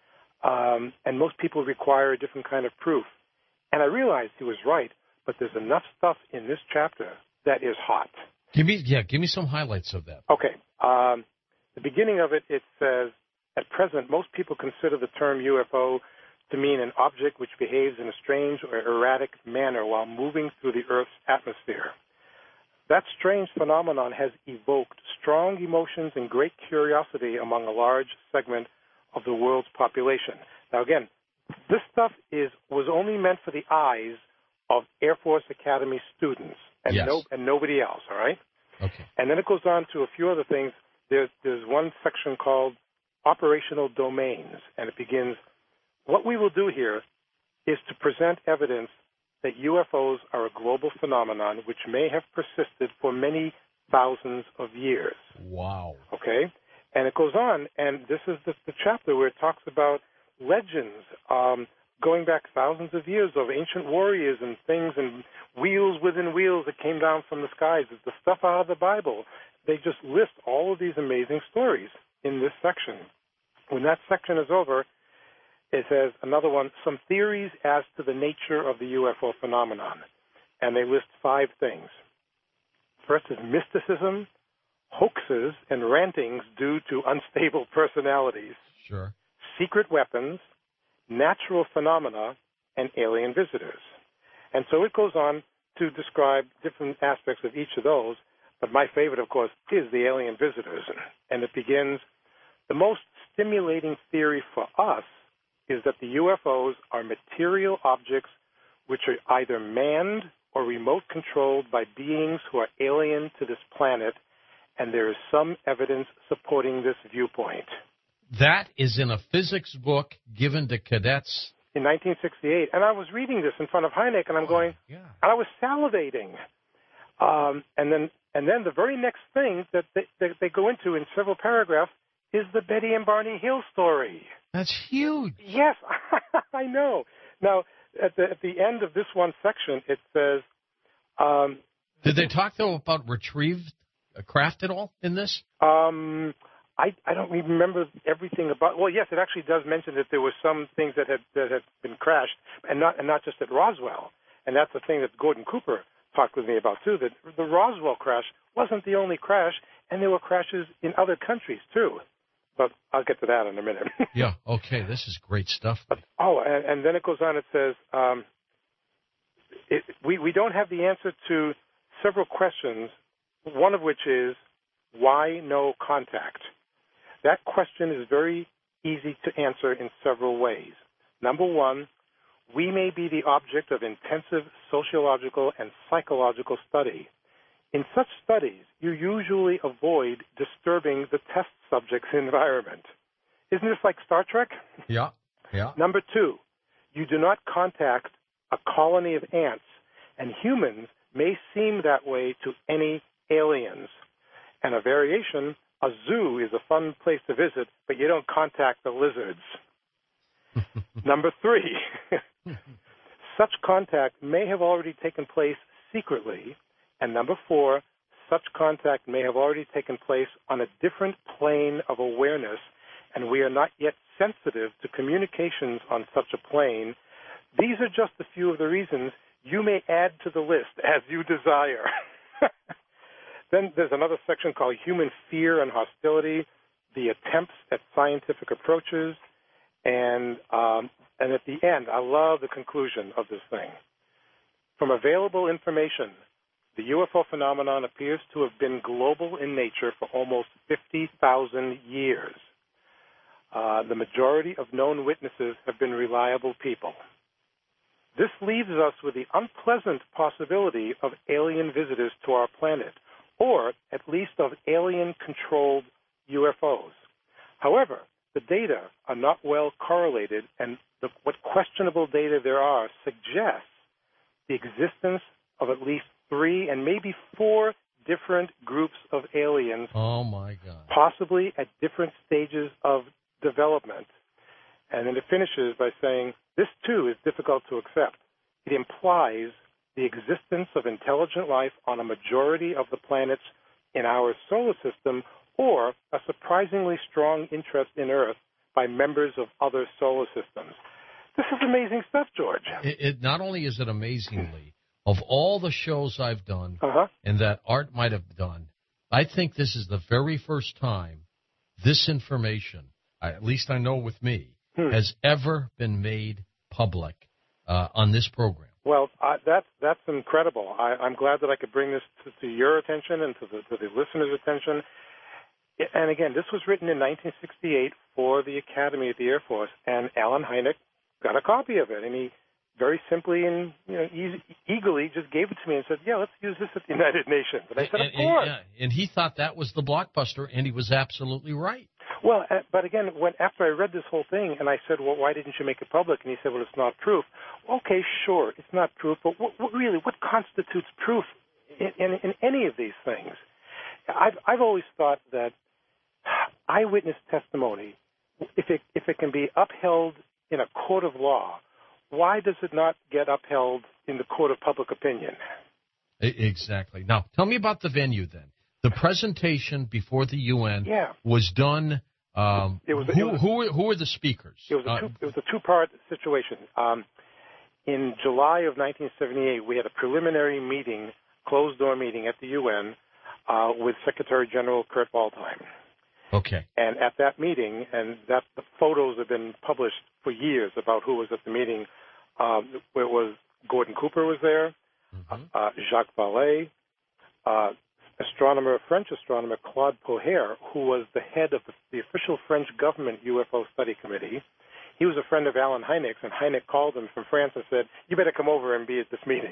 Um, and most people require a different kind of proof. And I realized he was right, but there's enough stuff in this chapter that is hot. Give me, yeah, give me some highlights of that. Okay. Um, the beginning of it, it says, at present, most people consider the term U F O to mean an object which behaves in a strange or erratic manner while moving through the Earth's atmosphere. That strange phenomenon has evoked strong emotions and great curiosity among a large segment of the world's population. Now, again, this stuff is was only meant for the eyes of Air Force Academy students and, yes. no, and nobody else, all right? Okay. And then it goes on to a few other things. There's, there's one section called Operational Domains, and it begins, what we will do here is to present evidence that U F Os are a global phenomenon which may have persisted for many thousands of years. Wow. Okay? And it goes on, and this is the, the chapter where it talks about legends um, going back thousands of years of ancient warriors and things and wheels within wheels that came down from the skies. It's the stuff out of the Bible. They just list all of these amazing stories in this section. When that section is over, it says another one, some theories as to the nature of the U F O phenomenon. And they list five things. First is mysticism, hoaxes and rantings due to unstable personalities. Sure. Secret weapons, natural phenomena, and alien visitors. And so it goes on to describe different aspects of each of those. But my favorite, of course, is the alien visitors. And it begins, the most stimulating theory for us is that the U F Os are material objects which are either manned or remote controlled by beings who are alien to this planet, and there is some evidence supporting this viewpoint. That is in a physics book given to cadets. In nineteen sixty-eight. And I was reading this in front of Hynek, and I'm going, yeah. and I was salivating. Um, and then and then the very next thing that they, that they go into in several paragraphs is the Betty and Barney Hill story. That's huge. Yes, I know. Now, at the at the end of this one section, it says... Um, Did they talk, though, about retrieved uh, craft at all in this? Um, I, I don't remember everything about... Well, yes, it actually does mention that there were some things that had that had been crashed, and not and not just at Roswell. And that's the thing that Gordon Cooper talked with me about, too, that the Roswell crash wasn't the only crash, and there were crashes in other countries, too. But I'll get to that in a minute. Yeah, okay, this is great stuff. Oh, and, and then it goes on, it says, um, it, we, we don't have the answer to several questions, one of which is, why no contact? That question is very easy to answer in several ways. Number one, we may be the object of intensive sociological and psychological study. In such studies, you usually avoid disturbing the test subject's environment. Isn't this like Star Trek? Yeah, yeah. Number two, you do not contact a colony of ants, and humans may seem that way to any aliens. And a variation, a zoo is a fun place to visit, but you don't contact the lizards. Number three, such contact may have already taken place secretly. And number four, such contact may have already taken place on a different plane of awareness, and we are not yet sensitive to communications on such a plane. These are just a few of the reasons. You may add to the list as you desire. Then there's another section called Human Fear and Hostility, the attempts at scientific approaches, and um, and at the end, I love the conclusion of this thing. From available information, the U F O phenomenon appears to have been global in nature for almost fifty thousand years. Uh, the majority of known witnesses have been reliable people. This leaves us with the unpleasant possibility of alien visitors to our planet, or at least of alien-controlled U F Os. However, the data are not well correlated, and the, what questionable data there are suggests the existence of at least three and maybe four different groups of aliens. Oh, my God. Possibly at different stages of development. And then it finishes by saying, this too is difficult to accept. It implies the existence of intelligent life on a majority of the planets in our solar system, or a surprisingly strong interest in Earth by members of other solar systems. This is amazing stuff, George. It, it not only is it amazingly, of all the shows I've done uh-huh. and that Art might have done, I think this is the very first time this information, at least I know with me, hmm. has ever been made public uh, on this program. Well, uh, that's that's incredible. I, I'm glad that I could bring this to, to your attention and to the, to the listeners' attention. And again, this was written in nineteen sixty-eight for the Academy at the Air Force, and Alan Hynek got a copy of it, and he very simply and you know easy, eagerly just gave it to me and said, "Yeah, let's use this at the United Nations." And I said, and, "Of course." And, yeah, and he thought that was the blockbuster, and he was absolutely right. Well, uh, but again, when after I read this whole thing, and I said, "Well, why didn't you make it public?" And he said, "Well, it's not proof." Okay, sure, it's not proof, but what, what really, what constitutes proof in, in, in any of these things? I've I've always thought that eyewitness testimony, if it if it can be upheld in a court of law, why does it not get upheld in the court of public opinion? Exactly. Now, tell me about the venue then. The presentation before the U N yeah. was done. Um, it was, who, it was, who, were, who were the speakers? It was a, two, it was a two-part situation. Um, in July of nineteen seventy-eight, we had a preliminary meeting, closed-door meeting at the U N uh, with Secretary General Kurt Waldheim. Okay. And at that meeting, and that the photos have been published for years about who was at the meeting. Um, it was Gordon Cooper was there, mm-hmm. uh, Jacques Vallée, uh, astronomer, French astronomer Claude Poher, who was the head of the, the official French government U F O study committee. He was a friend of Alan Hynek's, and Hynek called him from France and said, "You better come over and be at this meeting."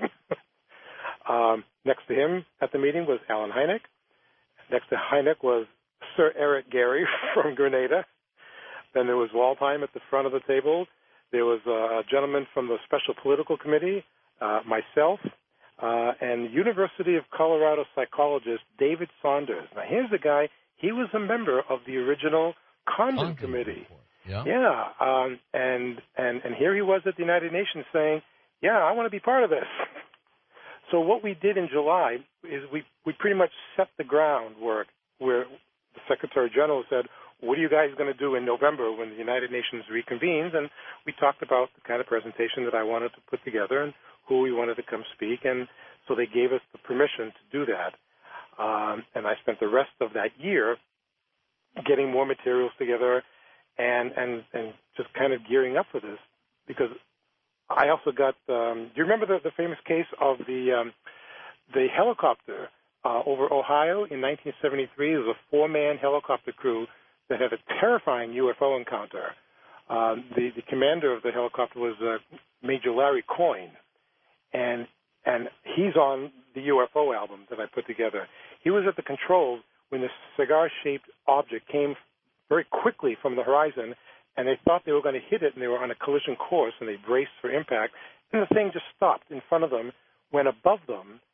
um, next to him at the meeting was Alan Hynek. Next to Hynek was Sir Eric Gehry from Grenada. Then there was Waldheim at the front of the table. There was a gentleman from the Special Political Committee, uh, myself, uh, and University of Colorado psychologist David Saunders. Now, here's the guy. He was a member of the original Condon Committee. Report. Yeah. Yeah, um, and, and, and here he was at the United Nations saying, yeah, I want to be part of this. So what we did in July is we, we pretty much set the groundwork where the Secretary General said, what are you guys going to do in November when the United Nations reconvenes? And we talked about the kind of presentation that I wanted to put together and who we wanted to come speak. And so they gave us the permission to do that. Um, and I spent the rest of that year getting more materials together and, and, and just kind of gearing up for this. Because I also got, um, do you remember the, the famous case of the, um, the helicopter uh, over Ohio in nineteen seventy-three? It was a four-man helicopter crew that had a terrifying U F O encounter. Um, the, the commander of the helicopter was uh, Major Larry Coyne, and and he's on the U F O album that I put together. He was at the controls when this cigar-shaped object came very quickly from the horizon, and they thought they were going to hit it, and they were on a collision course, and they braced for impact, and the thing just stopped in front of them, went above them,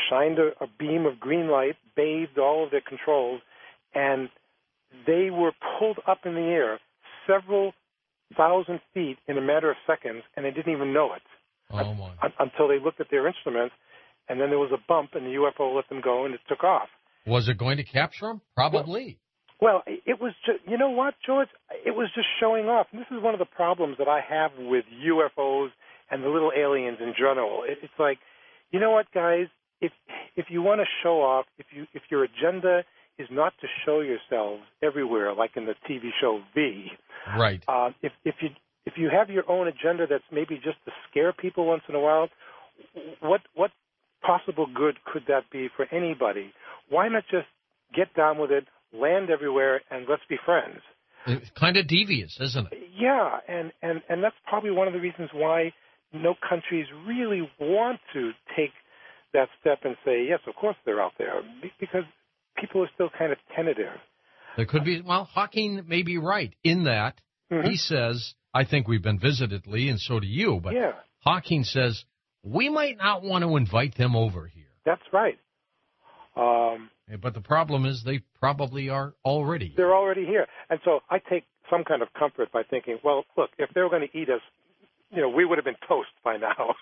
shined a, a beam of green light, bathed all of their controls, and they were pulled up in the air several thousand feet in a matter of seconds, and they didn't even know it oh, my. un- until they looked at their instruments, and then there was a bump, and the U F O let them go, and it took off. Was it going to capture them? Probably. Well, well it was just, you know what, George? It was just showing off. And this is one of the problems that I have with U F Os and the little aliens in general. It, it's like, you know what, guys? If if you want to show off, if you if your agenda is not to show yourselves everywhere, like in the T V show V, right? Uh, if if you if you have your own agenda that's maybe just to scare people once in a while, what what possible good could that be for anybody? Why not just get down with it, land everywhere, and let's be friends? It's kind of devious, isn't it? Yeah, and, and, and that's probably one of the reasons why no countries really want to take that step and say, yes, of course they're out there, because people are still kind of tentative. There could be, well, Hawking may be right in that mm-hmm. he says, I think we've been visited, Lee, and so do you, but yeah. Hawking says, we might not want to invite them over here. That's right. Um, but the problem is they probably are already here. They're already here. And so I take some kind of comfort by thinking, well, look, if they were going to eat us, you know, we would have been toast by now.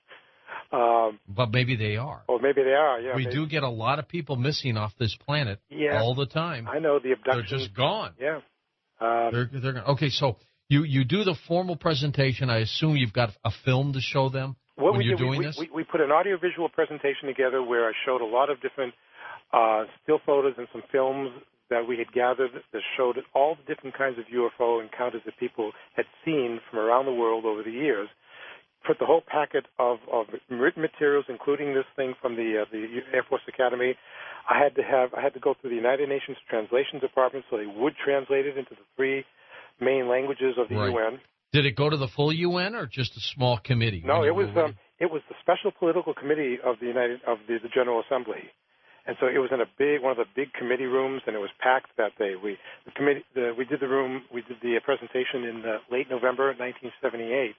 um, but maybe they are. Or maybe they are, yeah. We maybe. do get a lot of people missing off this planet yeah. all the time. I know, the abductions. They're just gone. Yeah. Um, they're, they're gone. Okay, so you, you do the formal presentation. I assume you've got a film to show them what when we you're did, doing we, this? We, we put an audiovisual presentation together where I showed a lot of different uh, still photos and some films that we had gathered that showed all the different kinds of U F O encounters that people had seen from around the world over the years. Put the whole packet of, of written materials, including this thing from the uh, the Air Force Academy. I had to have I had to go through the United Nations Translation Department so they would translate it into the three main languages of the right. U N. Did it go to the full U N or just a small committee? No, it was um, it was the Special Political Committee of the United of the, the General Assembly, and so it was in a big one of the big committee rooms, and it was packed that day. We the committee the, we did the room we did the presentation in uh, late November nineteen seventy-eight,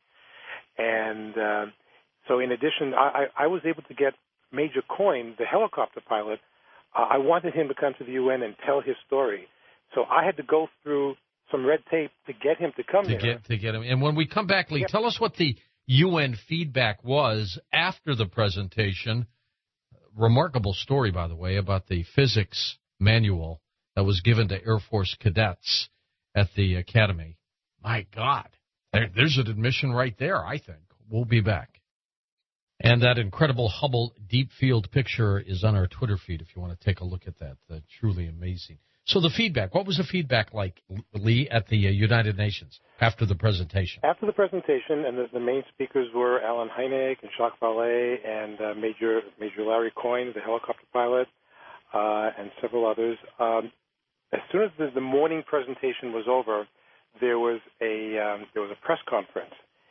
and uh, so in addition, I, I, I was able to get Major Coyne, the helicopter pilot. Uh, I wanted him to come to the U N and tell his story, so I had to go through some red tape to get him to come to there. Get, to get him. And when we come back, Lee, yeah. tell us what the U N feedback was after the presentation. Remarkable story, by the way, about the physics manual that was given to Air Force cadets at the Academy. My God, there, there's an admission right there, I think. We'll be back. And that incredible Hubble Deep Field picture is on our Twitter feed if you want to take a look at that. Uh, truly amazing. So the feedback, what was the feedback like, Lee, at the uh, United Nations after the presentation? After the presentation, and the, the main speakers were Alan Hynek and Jacques Vallée and uh, Major Major Larry Coyne, the helicopter pilot, uh, and several others. Um, as soon as the, the morning presentation was over, there was a um, there was a press conference,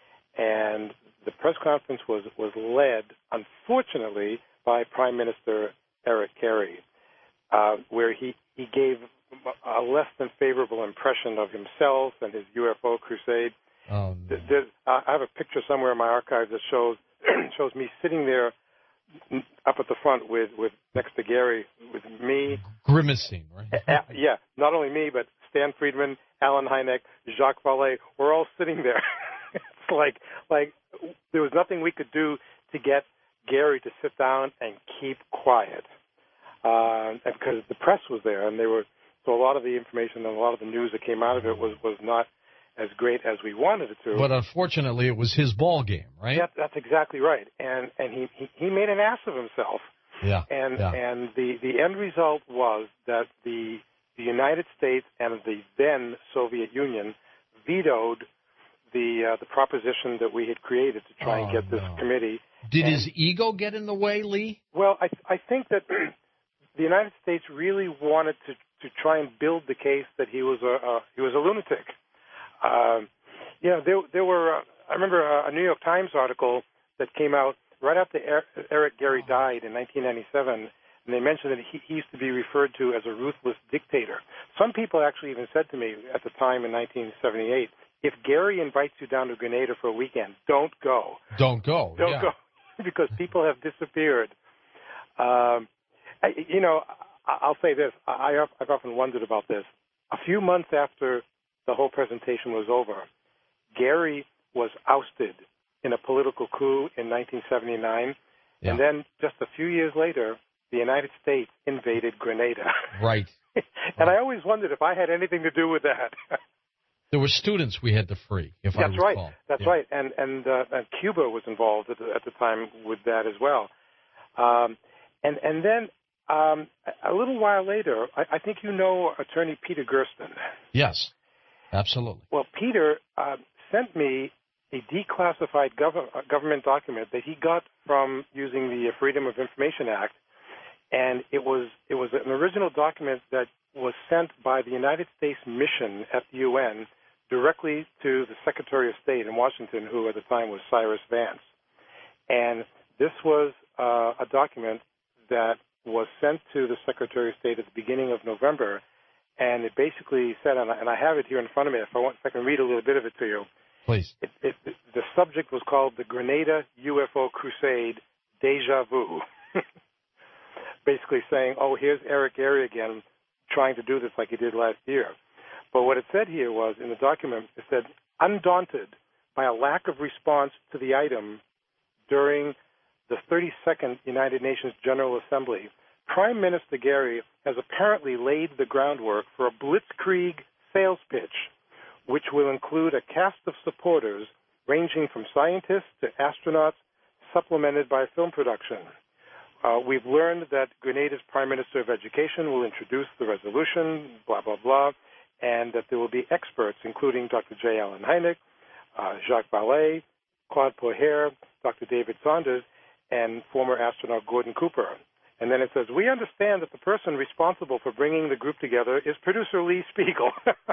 and the press conference was was led, unfortunately, by Prime Minister Eric Carey, uh, where he. He gave a less than favorable impression of himself and his U F O crusade. Oh, no. There's, I have a picture somewhere in my archive that shows shows me sitting there up at the front with, with next to Gary, with me. Grimacing, right? uh, yeah, not only me, but Stan Friedman, Alan Hynek, Jacques Vallée. We're all sitting there. It's like like there was nothing we could do to get Gary to sit down and keep quiet. Uh, because the press was there, and they were so a lot of the information and a lot of the news that came out of it was, was not as great as we wanted it to. But unfortunately, it was his ball game, right? That, that's exactly right, and and he, he, he made an ass of himself. Yeah. And yeah. and the, the end result was that the the United States and the then Soviet Union vetoed the uh, the proposition that we had created to try oh, and get this no. committee. Did and, his ego get in the way, Lee? Well, I I think that. The United States really wanted to, to try and build the case that he was a uh, he was a lunatic. Um, you know, there there were uh, I remember a, a New York Times article that came out right after Eric Gary died in nineteen ninety-seven, and they mentioned that he, he used to be referred to as a ruthless dictator. Some people actually even said to me at the time in nineteen seventy-eight, if Gary invites you down to Grenada for a weekend, don't go. Don't go. Don't yeah. go because people have disappeared. Um, I, you know, I'll say this. I, I've often wondered about this. A few months after the whole presentation was over, Gary was ousted in a political coup in nineteen seventy-nine. Yeah. And then just a few years later, the United States invaded Grenada. Right. and right. I always wondered if I had anything to do with that. There were students we had to free, if That's I recall. right. That's yeah. right. And and, uh, and Cuba was involved at the, at the time with that as well. Um, and and then um, a little while later, I, I think you know Attorney Peter Gersten. Yes, absolutely. Well, Peter uh, sent me a declassified gov- government document that he got from using the Freedom of Information Act, and it was it was an original document that was sent by the United States mission at the U N directly to the Secretary of State in Washington, who at the time was Cyrus Vance. And this was uh, a document that was sent to the Secretary of State at the beginning of November, and it basically said, and I, and I have it here in front of me, if I, want, if I can read a little bit of it to you. Please. It, it, the subject was called The Grenada U F O Crusade Deja Vu. Basically saying, oh, here's Eric Gary again trying to do this like he did last year. But what it said here was, in the document, it said, undaunted by a lack of response to the item during the thirty-second United Nations General Assembly, Prime Minister Gary has apparently laid the groundwork for a blitzkrieg sales pitch, which will include a cast of supporters ranging from scientists to astronauts, supplemented by film production. Uh, we've learned that Grenada's Prime Minister of Education will introduce the resolution, blah, blah, blah, and that there will be experts, including Doctor J. Allen Hynek, uh, Jacques Vallée, Claude Poher, Doctor David Saunders, and former astronaut Gordon Cooper. And then it says, we understand that the person responsible for bringing the group together is producer Lee Spiegel.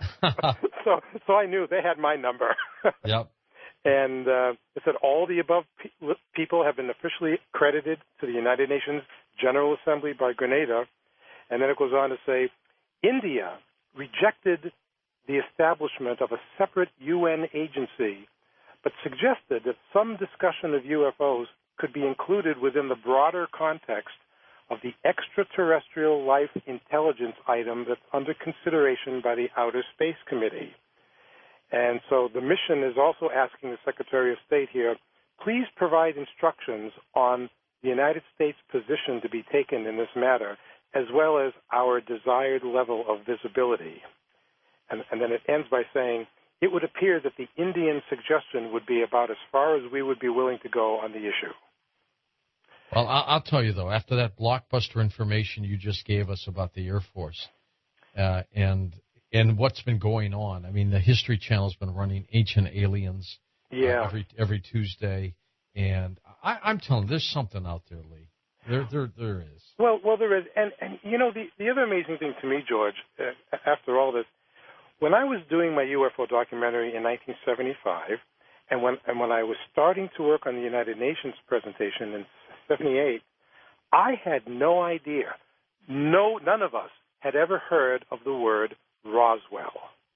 so so I knew they had my number. Yep. And uh, it said all the above pe- people have been officially credited to the United Nations General Assembly by Grenada. And then it goes on to say, India rejected the establishment of a separate U N agency, but suggested that some discussion of U F Os could be included within the broader context of the extraterrestrial life intelligence item that's under consideration by the Outer Space Committee. And so the mission is also asking the Secretary of State here, please provide instructions on the United States' position to be taken in this matter, as well as our desired level of visibility. And, and then it ends by saying, it would appear that the Indian suggestion would be about as far as we would be willing to go on the issue. Well, I'll tell you, though, after that blockbuster information you just gave us about the Air Force uh, and and what's been going on, I mean, the History Channel's been running Ancient Aliens yeah. uh, every every Tuesday, and I, I'm telling you, there's something out there, Lee. There, there, there is. Well, well, there is, and and you know, the the other amazing thing to me, George, uh, after all this, when I was doing my U F O documentary in nineteen seventy-five, and when and when I was starting to work on the United Nations presentation in seventy-eight, I had no idea, no, none of us had ever heard of the word Roswell.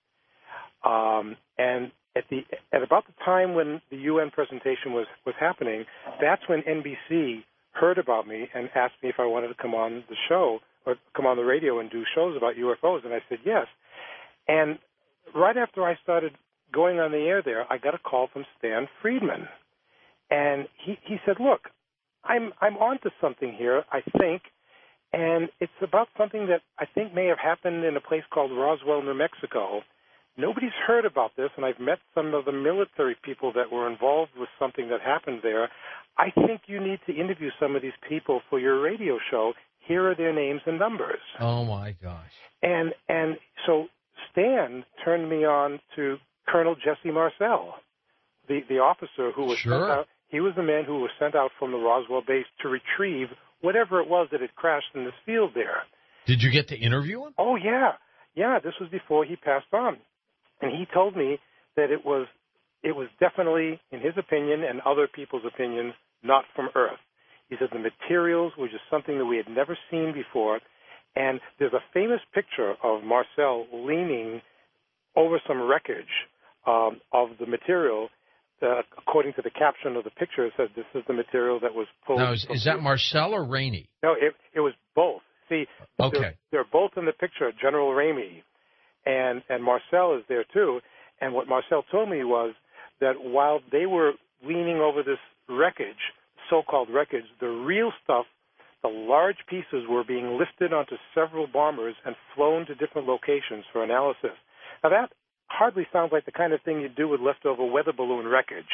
Um, and at the at about the time when the U N presentation was, was happening, that's when N B C heard about me and asked me if I wanted to come on the show or come on the radio and do shows about U F Os, and I said yes. And right after I started going on the air there, I got a call from Stan Friedman, and he, he said, look, I'm I'm onto something here, I think, and it's about something that I think may have happened in a place called Roswell, New Mexico. Nobody's heard about this, and I've met some of the military people that were involved with something that happened there. I think you need to interview some of these people for your radio show. Here are their names and numbers. Oh, my gosh. And and so Stan turned me on to Colonel Jesse Marcel, the, the officer who was sure. sent out. He was the man who was sent out from the Roswell base to retrieve whatever it was that had crashed in this field there. Did you get to interview him? Oh, yeah. Yeah, this was before he passed on. And he told me that it was it was definitely, in his opinion and other people's opinions, not from Earth. He said the materials were just something that we had never seen before. And there's a famous picture of Marcel leaning over some wreckage um, of the material uh, according to the caption of the picture, it says this is the material that was pulled. Now, is, is that Marcel or Ramey? No, it, it was both. See, okay. they're, they're both in the picture, General Ramey, and, and Marcel is there too. And what Marcel told me was that while they were leaning over this wreckage, so-called wreckage, the real stuff, the large pieces were being lifted onto several bombers and flown to different locations for analysis. Now, that hardly sounds like the kind of thing you do with leftover weather balloon wreckage.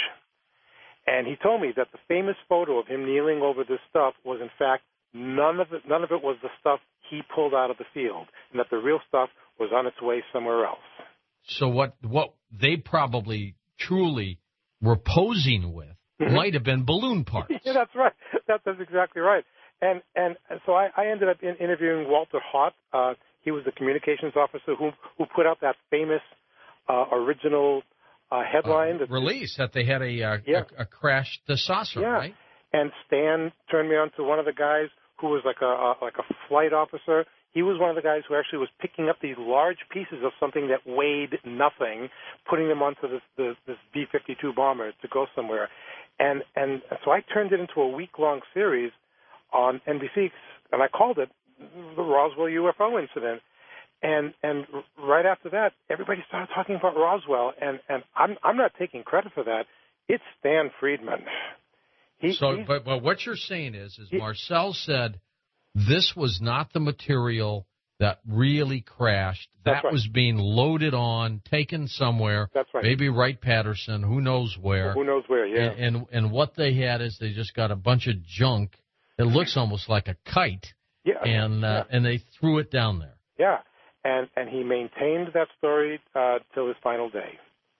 And he told me that the famous photo of him kneeling over this stuff was, in fact, none of it, none of it was the stuff he pulled out of the field, and that the real stuff was on its way somewhere else. So what what they probably truly were posing with mm-hmm. might have been balloon parts. Yeah, that's right. That, that's exactly right. And and so I, I ended up in, interviewing Walter Haught. Uh, he was the communications officer who who put out that famous uh, original uh, headline. Uh, that release that they had a, uh, yeah. a, a crashed the saucer, yeah. right? And Stan turned me on to one of the guys who was like a, a like a flight officer. He was one of the guys who actually was picking up these large pieces of something that weighed nothing, putting them onto this this, this B fifty-two bomber to go somewhere. And and so I turned it into a week-long series on N B C, and I called it the Roswell U F O incident. And and right after that, everybody started talking about Roswell, and, and I'm I'm not taking credit for that. It's Stan Friedman. He, so, but, but what you're saying is, is he, Marcel said this was not the material that really crashed. That right. was being loaded on, taken somewhere. That's right. Maybe Wright-Patterson, who knows where. Well, who knows where, yeah. And, and and what they had is they just got a bunch of junk. It looks almost like a kite. Yeah. And, uh, yeah. and they threw it down there. Yeah. And, and he maintained that story uh, till his final day.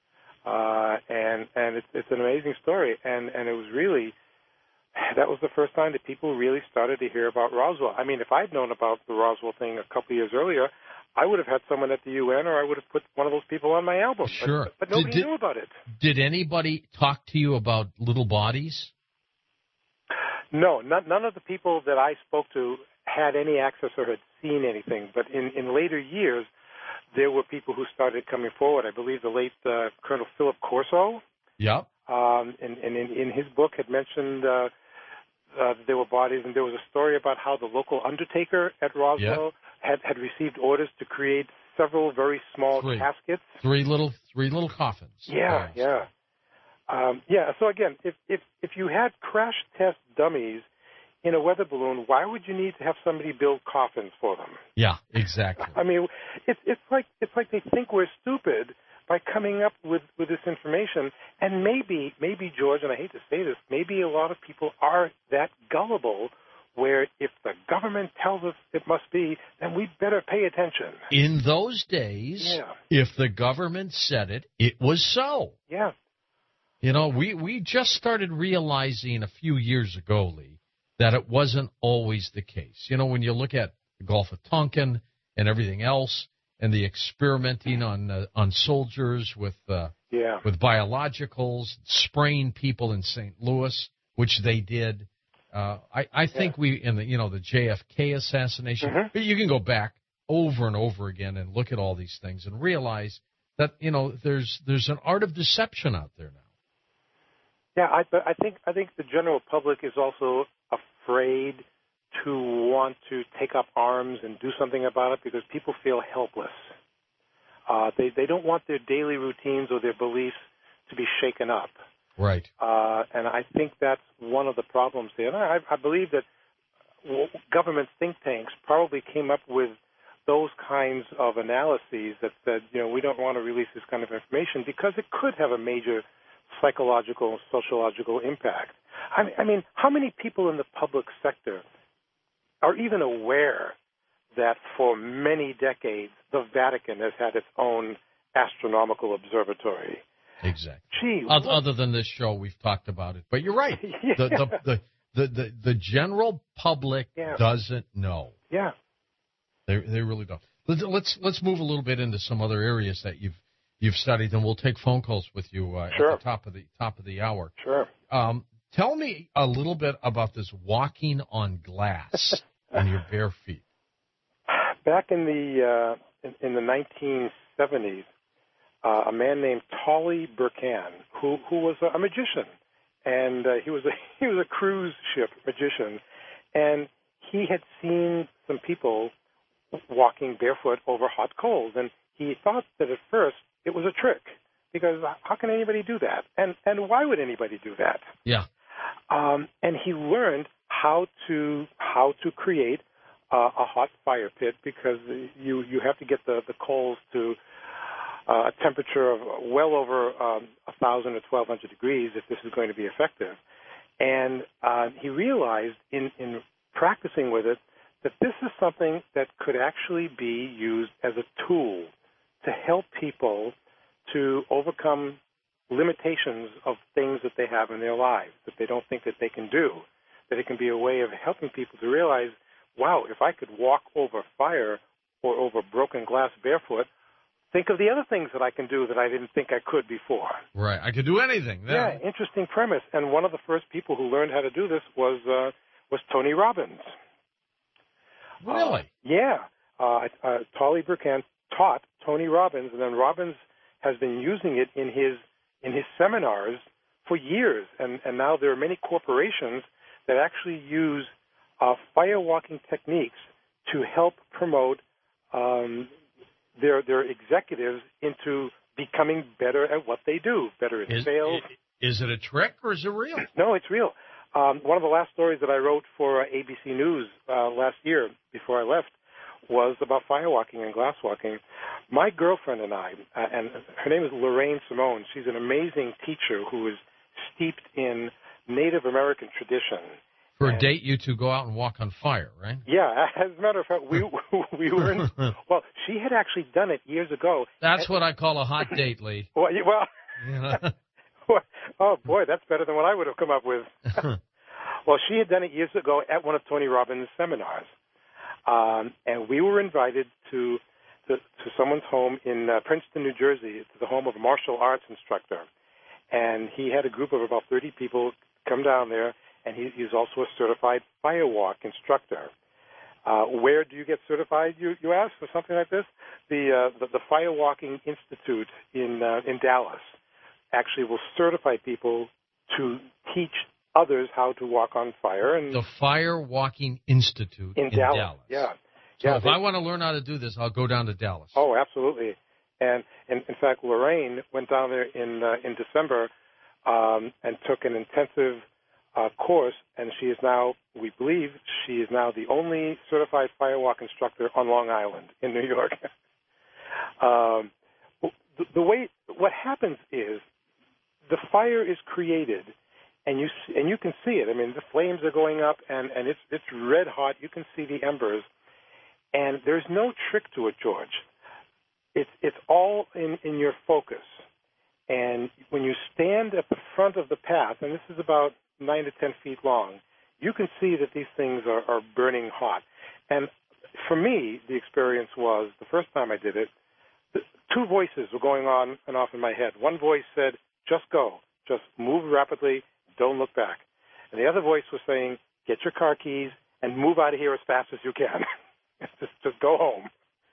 Uh, and and it's, it's an amazing story. And, and it was really... that was the first time that people really started to hear about Roswell. I mean, if I'd known about the Roswell thing a couple of years earlier, I would have had someone at the U N, or I would have put one of those people on my album. Sure. But, but nobody did, knew about it. Did anybody talk to you about little bodies? No, not, none of the people that I spoke to had any access or had seen anything. But in, in later years, there were people who started coming forward. I believe the late uh, Colonel Philip Corso. Yep. Um, and, and in, in his book had mentioned uh, uh, there were bodies, and there was a story about how the local undertaker at Roswell yep. had, had received orders to create several very small three. caskets. Three little, three little coffins. Yeah, yes. yeah, um, yeah. So again, if if if you had crash test dummies in a weather balloon, why would you need to have somebody build coffins for them? Yeah, exactly. I mean, it's it's like it's like they think we're stupid by coming up with, with this information. And maybe, maybe, George, and I hate to say this, maybe a lot of people are that gullible where if the government tells us it must be, then we better pay attention. In those days, yeah. if the government said it, it was so. Yeah. You know, we, we just started realizing a few years ago, Lee, that it wasn't always the case. You know, when you look at the Gulf of Tonkin and everything else, and the experimenting on uh, on soldiers with uh, yeah. with biologicals, spraying people in Saint Louis, which they did. Uh, I, I think yeah. we in the you know the J F K assassination. Mm-hmm. But you can go back over and over again and look at all these things and realize that you know there's there's an art of deception out there now. Yeah, I, I think I think the general public is also afraid to want to take up arms and do something about it because people feel helpless. Uh, they they don't want their daily routines or their beliefs to be shaken up. Right. Uh, and I think that's one of the problems there. And I, I believe that government think tanks probably came up with those kinds of analyses that said, you know, we don't want to release this kind of information because it could have a major psychological and sociological impact. I mean, I mean, how many people in the public sector are even aware that for many decades the Vatican has had its own astronomical observatory? Exactly. Gee, other, other than this show, we've talked about it. But you're right. yeah. the, the, the, the, the, the general public yeah. doesn't know. Yeah. They they really don't. Let's let's move a little bit into some other areas that you've you've studied, and we'll take phone calls with you uh, sure. at the top of the top of the hour. Sure. Um, tell me a little bit about this walking on glass in your bare feet. Back in the uh, in, in the nineteen seventies, uh, a man named Tolly Burkan, who who was a, a magician, and uh, he was a he was a cruise ship magician, and he had seen some people walking barefoot over hot coals, and he thought that at first it was a trick, because how can anybody do that? And and why would anybody do that? Yeah. Um, and he learned how to how to create uh, a hot fire pit, because you you have to get the, the coals to uh, a temperature of well over um, one thousand or twelve hundred degrees if this is going to be effective. And uh, he realized in, in practicing with it that this is something that could actually be used as a tool to help people to overcome limitations of things that they have in their lives that they don't think that they can do, that it can be a way of helping people to realize, wow, if I could walk over fire or over broken glass barefoot, think of the other things that I can do that I didn't think I could before. Right. I could do anything. Then. Yeah, interesting premise. And one of the first people who learned how to do this was uh, was Tony Robbins. Really? Uh, yeah. Uh, uh, Tolly Burkan taught Tony Robbins, and then Robbins has been using it in his in his seminars for years, and, and now there are many corporations that actually use uh, firewalking techniques to help promote um, their their executives into becoming better at what they do, better in is, sales. Is it a trick or is it real? No, it's real. Um, one of the last stories that I wrote for uh, A B C News uh, last year before I left was about firewalking and glasswalking. My girlfriend and I, uh, and her name is Lorraine Simone, she's an amazing teacher who is steeped in Native American tradition. For and, a date, you two go out and walk on fire, right? Yeah, as a matter of fact, we we were in, well, she had actually done it years ago. That's and, what I call a hot date, Lee. Well, well oh, boy, that's better than what I would have come up with. Well, she had done it years ago at one of Tony Robbins' seminars. Um, and we were invited to, to to someone's home in uh, Princeton, New Jersey, to the home of a martial arts instructor. And he had a group of about thirty people come down there, and he, he's also a certified firewalk instructor. Uh, where do you get certified, you, you ask, for something like this? The, uh, the, the Firewalking Institute in uh, in Dallas actually will certify people to teach others how to walk on fire. And the Firewalking Institute in, in Dallas. Dallas. Yeah. So yeah, if they, I want to learn how to do this, I'll go down to Dallas. Oh, absolutely. And, and in fact, Lorraine went down there in uh, in December um, and took an intensive uh, course, and she is now, we believe, she is now the only certified firewalk instructor on Long Island in New York. um, the, the way, what happens is the fire is created, and you and you can see it. I mean, the flames are going up, and, and it's it's red hot. You can see the embers, and there's no trick to it, George. It's it's all in, in your focus. And when you stand at the front of the path, and this is about nine to ten feet long, you can see that these things are, are burning hot. And for me, the experience was, the first time I did it, the, two voices were going on and off in my head. One voice said, just go, just move rapidly, don't look back. And the other voice was saying, get your car keys and move out of here as fast as you can. just, just go home.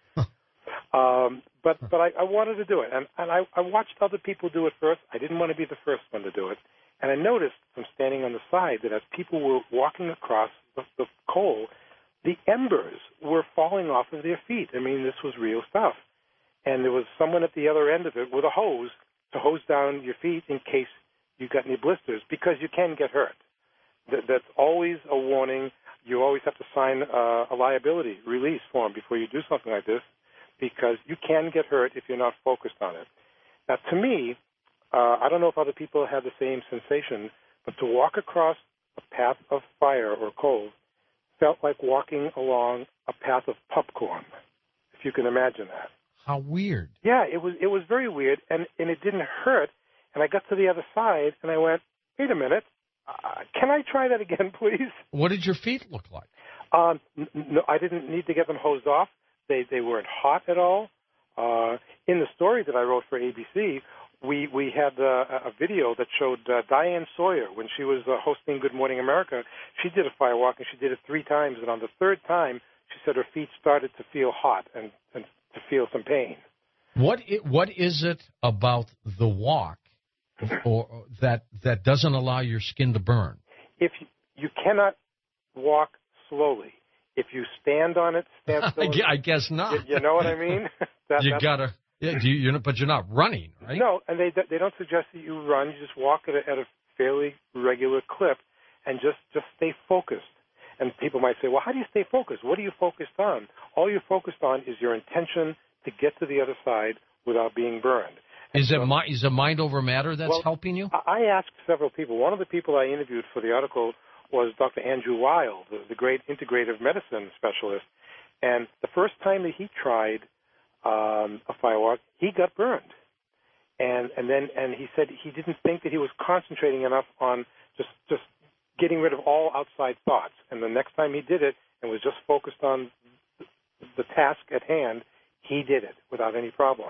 um, but but I, I wanted to do it, and, and I, I watched other people do it first. I didn't want to be the first one to do it. And I noticed from standing on the side that as people were walking across the, the coal, the embers were falling off of their feet. I mean, this was real stuff. And there was someone at the other end of it with a hose to hose down your feet in case you got any blisters, because you can get hurt. That, that's always a warning. You always have to sign uh, a liability release form before you do something like this, because you can get hurt if you're not focused on it. Now, to me, uh, I don't know if other people have the same sensation, but to walk across a path of fire or coal felt like walking along a path of popcorn, if you can imagine that. How weird. Yeah, it was it was very weird, and, and it didn't hurt. And I got to the other side, and I went, wait a minute, uh, can I try that again, please? What did your feet look like? Um, n- no, I didn't need to get them hosed off. They they weren't hot at all. Uh, in the story that I wrote for A B C, we we had uh, a video that showed uh, Diane Sawyer when she was uh, hosting Good Morning America. She did a firewalk, and she did it three times. And on the third time, she said her feet started to feel hot and, and to feel some pain. What it, what is it about the walk or that that doesn't allow your skin to burn? If you, you cannot walk slowly. If you stand on it, stand still. I guess not. You, you know what I mean? that, you gotta, yeah. Do you, you're not, but you're not running, right? No, and they they don't suggest that you run. You just walk at a, at a fairly regular clip, and just just stay focused. And people might say, well, how do you stay focused? What are you focused on? All you're focused on is your intention to get to the other side without being burned. Is so, it mi- is it mind over matter that's well, helping you? I asked several people. One of the people I interviewed for the article was Doctor Andrew Weil, the, the great integrative medicine specialist. And the first time that he tried um, a firewalk, he got burned. And and then and he said he didn't think that he was concentrating enough on just just getting rid of all outside thoughts. And the next time he did it and was just focused on the task at hand, he did it without any problem.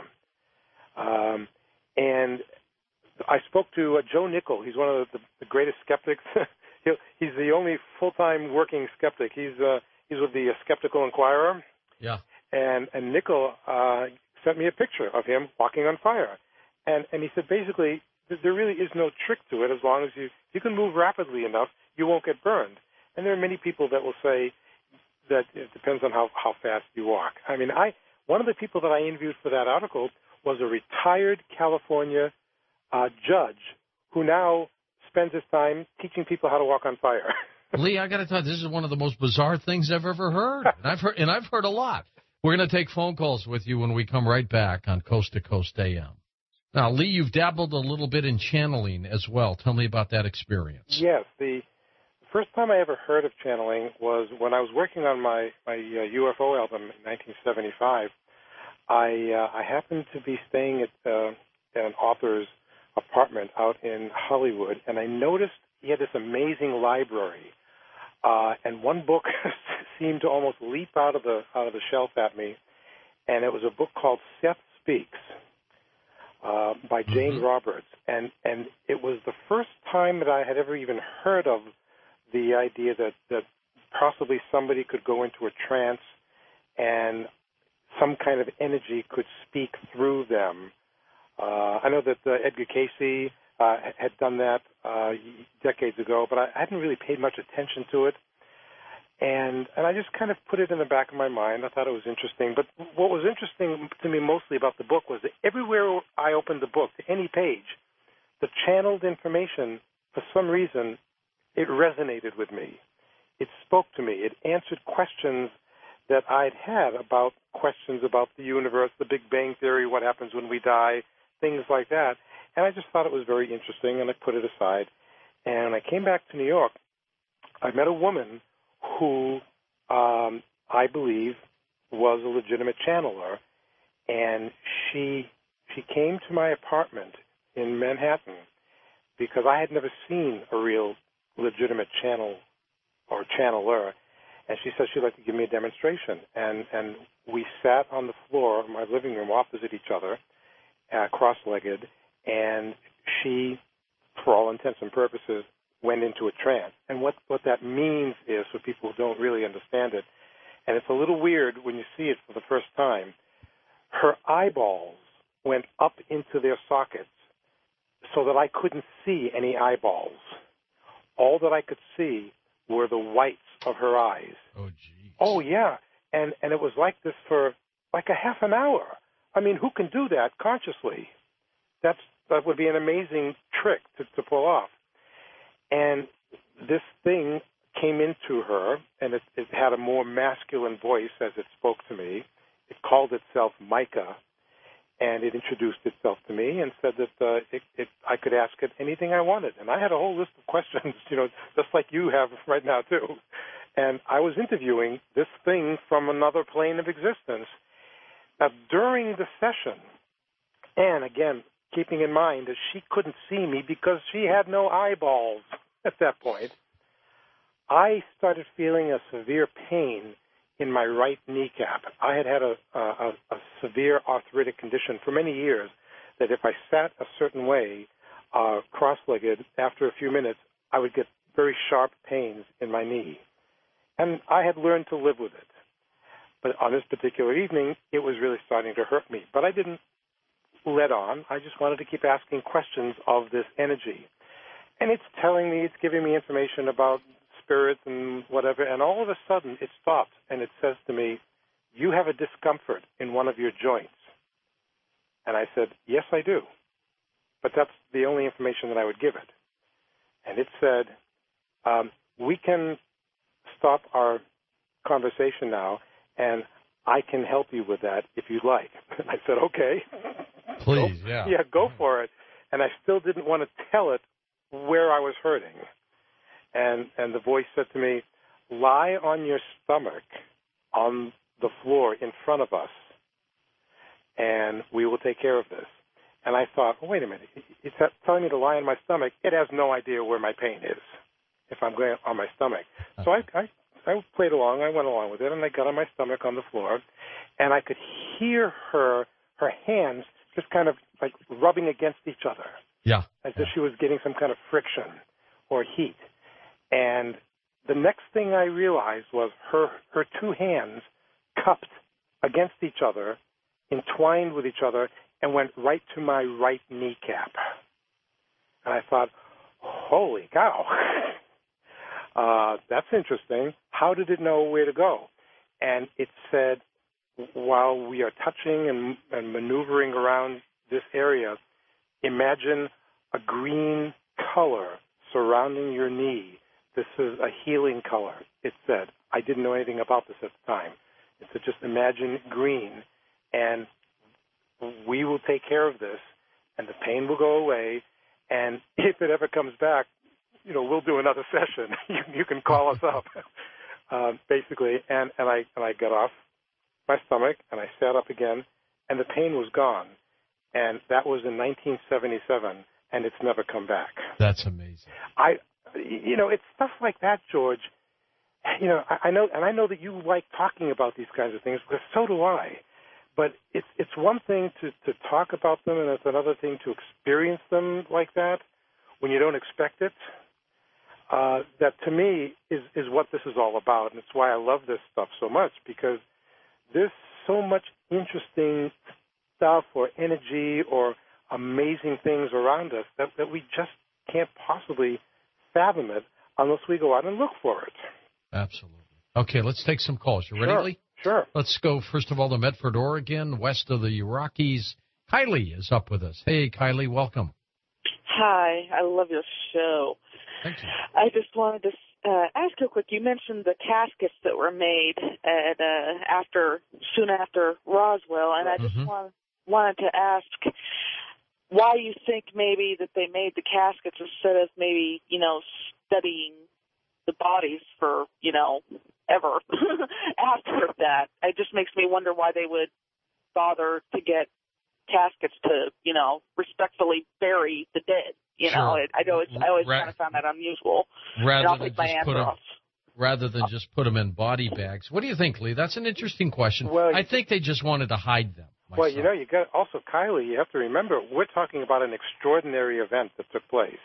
Um, and I spoke to uh, Joe Nickell. He's one of the, the greatest skeptics. He's the only full-time working skeptic. He's uh, he's with the uh, Skeptical Inquirer. Yeah. And and Nickell uh, sent me a picture of him walking on fire. And and he said basically there really is no trick to it as long as you you can move rapidly enough, you won't get burned. And there are many people that will say that it depends on how, how fast you walk. I mean, I one of the people that I interviewed for that article was a retired California uh, judge who now spends his time teaching people how to walk on fire. Lee, I got to tell you, this is one of the most bizarre things I've ever heard, and I've heard, and I've heard a lot. We're going to take phone calls with you when we come right back on Coast to Coast A M. Now, Lee, you've dabbled a little bit in channeling as well. Tell me about that experience. Yes, the first time I ever heard of channeling was when I was working on my my uh, U F O album in nineteen seventy-five. I uh, I happened to be staying at uh, an author's apartment out in Hollywood, and I noticed he had this amazing library. Uh, and one book seemed to almost leap out of the out of the shelf at me, and it was a book called Seth Speaks uh, by Jane mm-hmm. Roberts, and and it was the first time that I had ever even heard of the idea that that possibly somebody could go into a trance and some kind of energy could speak through them. Uh, I know that uh, Edgar Cayce uh, had done that uh, decades ago, but I hadn't really paid much attention to it. And and I just kind of put it in the back of my mind. I thought it was interesting. But what was interesting to me mostly about the book was that everywhere I opened the book, to any page, the channeled information, for some reason, it resonated with me. It spoke to me. It answered questions that I'd had about questions about the universe, the Big Bang Theory, what happens when we die, things like that. And I just thought it was very interesting, and I put it aside. And when I came back to New York, I met a woman who um, I believe was a legitimate channeler, and she she came to my apartment in Manhattan because I had never seen a real legitimate channel or channeler. And she said she'd like to give me a demonstration. And, and we sat on the floor of my living room opposite each other, uh, cross-legged, and she, for all intents and purposes, went into a trance. And what, what that means is, for people who don't really understand it, and it's a little weird when you see it for the first time, her eyeballs went up into their sockets so that I couldn't see any eyeballs. All that I could see were the whites of her eyes. Oh, geez. Oh, yeah. And and it was like this for like a half an hour. I mean, who can do that consciously? That's That would be an amazing trick to, to pull off. And this thing came into her, and it, it had a more masculine voice as it spoke to me. It called itself Micah, and it introduced itself to me and said that uh, it, it, I could ask it anything I wanted. And I had a whole list of questions, you know, just like you have right now, too. And I was interviewing this thing from another plane of existence. Now, during the session, and again, keeping in mind that she couldn't see me because she had no eyeballs at that point, I started feeling a severe pain in my right kneecap. I had had a, a, a severe arthritic condition for many years that if I sat a certain way, uh, cross-legged, after a few minutes, I would get very sharp pains in my knee. And I had learned to live with it. But on this particular evening, it was really starting to hurt me. But I didn't led on. I just wanted to keep asking questions of this energy. And it's telling me, it's giving me information about spirits and whatever, and all of a sudden it stops and it says to me, you have a discomfort in one of your joints. And I said, yes, I do. But that's the only information that I would give it. And it said, um, we can stop our conversation now, and I can help you with that if you'd like. And I said, okay. Please, go, yeah. Yeah, go for it. And I still didn't want to tell it where I was hurting. And and the voice said to me, lie on your stomach on the floor in front of us, and we will take care of this. And I thought, well, wait a minute. It's telling me to lie on my stomach. It has no idea where my pain is if I'm going on my stomach. So I, I, I played along. I went along with it, and I got on my stomach on the floor, and I could hear her, her hands just kind of like rubbing against each other. Yeah. As yeah. if she was getting some kind of friction or heat. And the next thing I realized was her, her two hands cupped against each other, entwined with each other, and went right to my right kneecap. And I thought, holy cow, uh, that's interesting. How did it know where to go? And it said, while we are touching and, and maneuvering around this area, imagine a green color surrounding your knee. This is a healing color, it said. I didn't know anything about this at the time. It said, just imagine green, and we will take care of this, and the pain will go away, and if it ever comes back, you know, we'll do another session. you, you can call us up, uh, basically. And, and, I, and I got off my stomach, and I sat up again, and the pain was gone. And that was in nineteen seventy-seven, and it's never come back. That's amazing. I, you know, it's stuff like that, George. You know, I, I know, and I know that you like talking about these kinds of things, because so do I. But it's it's one thing to, to talk about them, and it's another thing to experience them like that when you don't expect it. Uh, that, to me, is, is what this is all about, and it's why I love this stuff so much, because there's so much interesting stuff or energy or amazing things around us that, that we just can't possibly fathom it unless we go out and look for it. Absolutely. Okay, let's take some calls. You ready, Sure. Lee? Sure. Let's go, first of all, to Medford, Oregon, west of the Rockies. Kylie is up with us. Hey, Kylie, welcome. Hi, I love your show. Thank you. I just wanted to uh, ask you quick. You mentioned the caskets that were made at, uh, after, soon after Roswell, and I just mm-hmm. want, wanted to ask why you think maybe that they made the caskets instead of maybe, you know, studying the bodies for, you know, ever after that. It just makes me wonder why they would bother to get caskets to, you know, respectfully bury the dead. You sure. know, it, I always, I always Ra- kind of found that unusual. Rather I'll than take my just answer put them, off. rather than just put them in body bags. What do you think, Lee? That's an interesting question. Well, I think they just wanted to hide them. Myself. Well, you know, you got also, Kylie, you have to remember, we're talking about an extraordinary event that took place.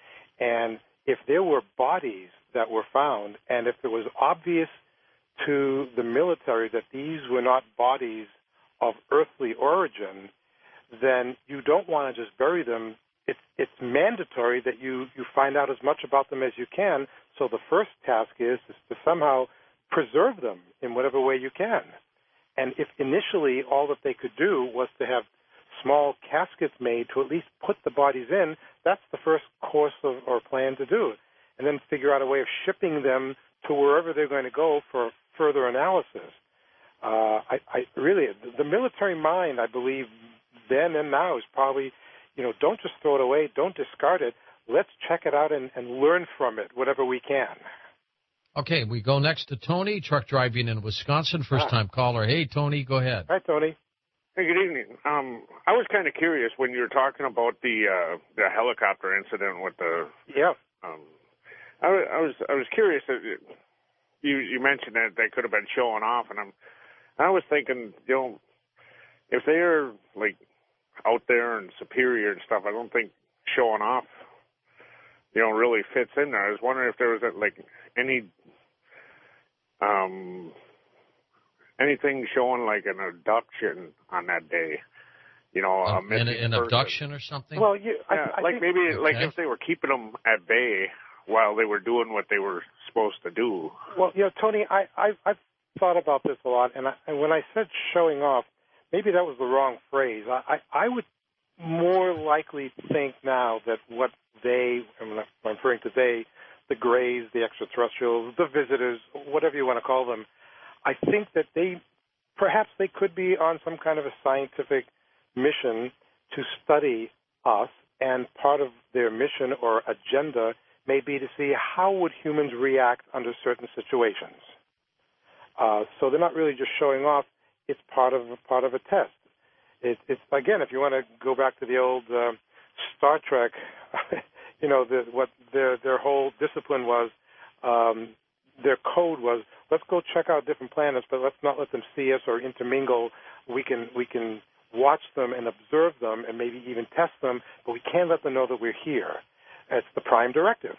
And if there were bodies that were found, and if it was obvious to the military that these were not bodies of earthly origin, then you don't want to just bury them. It's, it's mandatory that you, you find out as much about them as you can. So the first task is, is to somehow preserve them in whatever way you can. And if initially all that they could do was to have small caskets made to at least put the bodies in, that's the first course of, or plan to do. And then figure out a way of shipping them to wherever they're going to go for further analysis. Uh, I, I really, the military mind, I believe, then and now is probably, you know, don't just throw it away, don't discard it. Let's check it out and, and learn from it, whatever we can. Okay, we go next to Tony, truck driving in Wisconsin, first-time ah. caller. Hey, Tony, go ahead. Hi, Tony. Hey, good evening. Um, I was kind of curious when you were talking about the uh, the helicopter incident with the. Yeah. Um, I, I was I was curious that you you mentioned that they could have been showing off, and I'm I was thinking, you know, if they're like out there and superior and stuff, I don't think showing off, you know, really fits in there. I was wondering if there was like any um anything showing like an abduction on that day. you know, a Uh, missing an, an person. abduction or something? Well, you, Yeah, I, I like think, maybe Okay. like if they were keeping them at bay while they were doing what they were supposed to do. Well, you know, Tony, I, I, I've thought about this a lot, and, I, and when I said showing off, maybe that was the wrong phrase. I, I, I would more likely think now that what they, and I'm referring to they, the Greys, the extraterrestrials, the visitors, whatever you want to call them, I think that they, perhaps they could be on some kind of a scientific mission to study us, and part of their mission or agenda may be to see how would humans react under certain situations. Uh, so they're not really just showing off; it's part of part of a test. It, it's again, if you want to go back to the old uh, Star Trek, you know, the, what their their whole discipline was, um, their code was: let's go check out different planets, but let's not let them see us or intermingle. We can we can watch them and observe them and maybe even test them, but we can't let them know that we're here. It's the prime directive.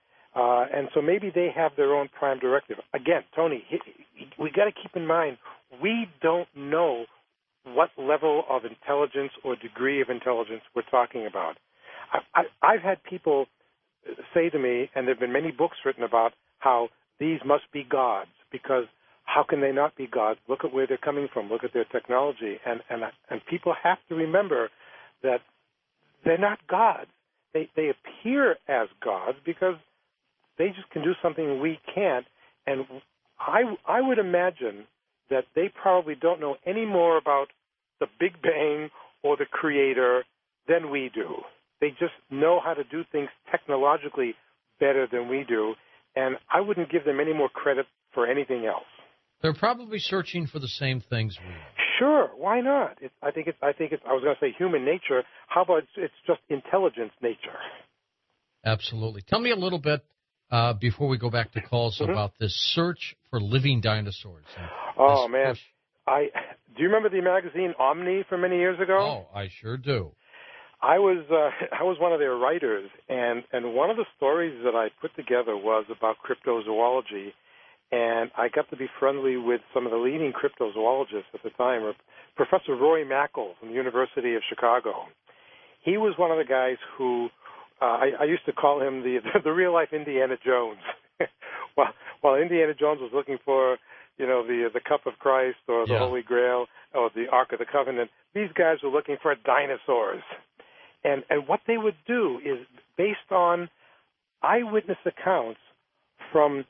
Uh, and so maybe they have their own prime directive. Again, Tony, we got to keep in mind, we don't know what level of intelligence or degree of intelligence we're talking about. I, I, I've had people say to me, and there have been many books written about how these must be gods, because how can they not be gods? Look at where they're coming from. Look at their technology. And, and, and people have to remember that they're not gods. They, they appear as gods because they just can do something we can't. And I, I would imagine that they probably don't know any more about the Big Bang or the Creator than we do. They just know how to do things technologically better than we do. And I wouldn't give them any more credit for anything else. They're probably searching for the same things we are. Sure, why not? It, I think it's. I think it's. I was going to say human nature. How about it's, it's just intelligence nature? Absolutely. Tell me a little bit uh, before we go back to calls Mm-hmm. about this search for living dinosaurs. and Oh this man, push. I do you remember the magazine Omni from many years ago? Oh, I sure do. I was uh, I was one of their writers, and and one of the stories that I put together was about cryptozoology. And I got to be friendly with some of the leading cryptozoologists at the time, Professor Roy Mackal from the University of Chicago. He was one of the guys who, uh, I, I used to call him the the real-life Indiana Jones. while, while Indiana Jones was looking for, you know, the the cup of Christ or the Yeah. Holy Grail or the Ark of the Covenant, these guys were looking for dinosaurs. And and what they would do is, based on eyewitness accounts from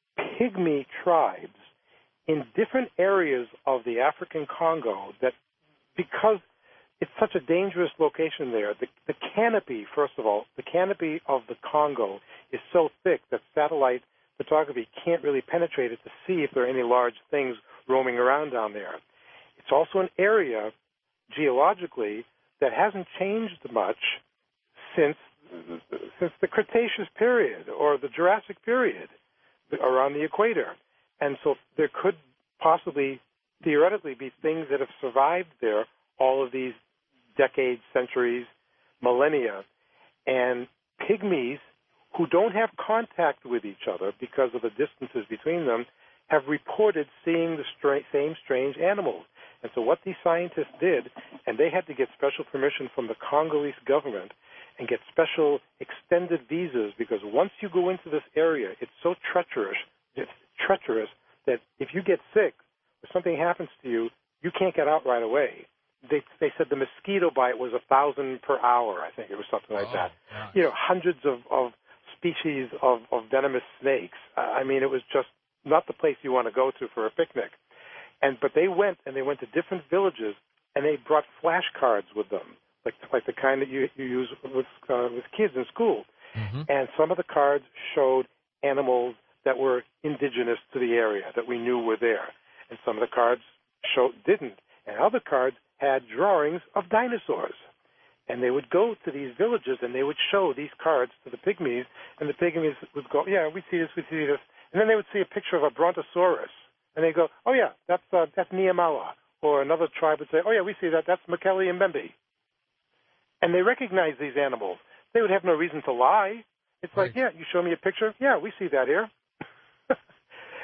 pygmy tribes in different areas of the African Congo, that because it's such a dangerous location there, the, the canopy, first of all, the canopy of the Congo is so thick that satellite photography can't really penetrate it to see if there are any large things roaming around down there. It's also an area, geologically, that hasn't changed much since since the Cretaceous period or the Jurassic period, around the equator. And so there could possibly, theoretically, be things that have survived there all of these decades, centuries, millennia. And pygmies who don't have contact with each other because of the distances between them have reported seeing the stra- same strange animals. And so what these scientists did, and they had to get special permission from the Congolese government and get special extended visas, because once you go into this area, it's so treacherous, it's treacherous that if you get sick or something happens to you, you can't get out right away. They they said the mosquito bite was a thousand per hour, I think it was something like Oh, that. gosh. You know, hundreds of, of species of, of venomous snakes. I mean, it was just not the place you want to go to for a picnic. And but they went and they went to different villages and they brought flashcards with them, like like the kind that you you use with uh, with kids in school. Mm-hmm. And some of the cards showed animals that were indigenous to the area that we knew were there, and some of the cards showed didn't. And other cards had drawings of dinosaurs. And they would go to these villages and they would show these cards to the pygmies, and the pygmies would go, yeah, we see this, we see this. And then they would see a picture of a brontosaurus, and they go, oh yeah, that's uh, that's Niamala. Or another tribe would say, oh yeah, we see that, that's Makele and Mbembe. And they recognize these animals. They would have no reason to lie. It's like, Right. yeah, you show me a picture, yeah, we see that here.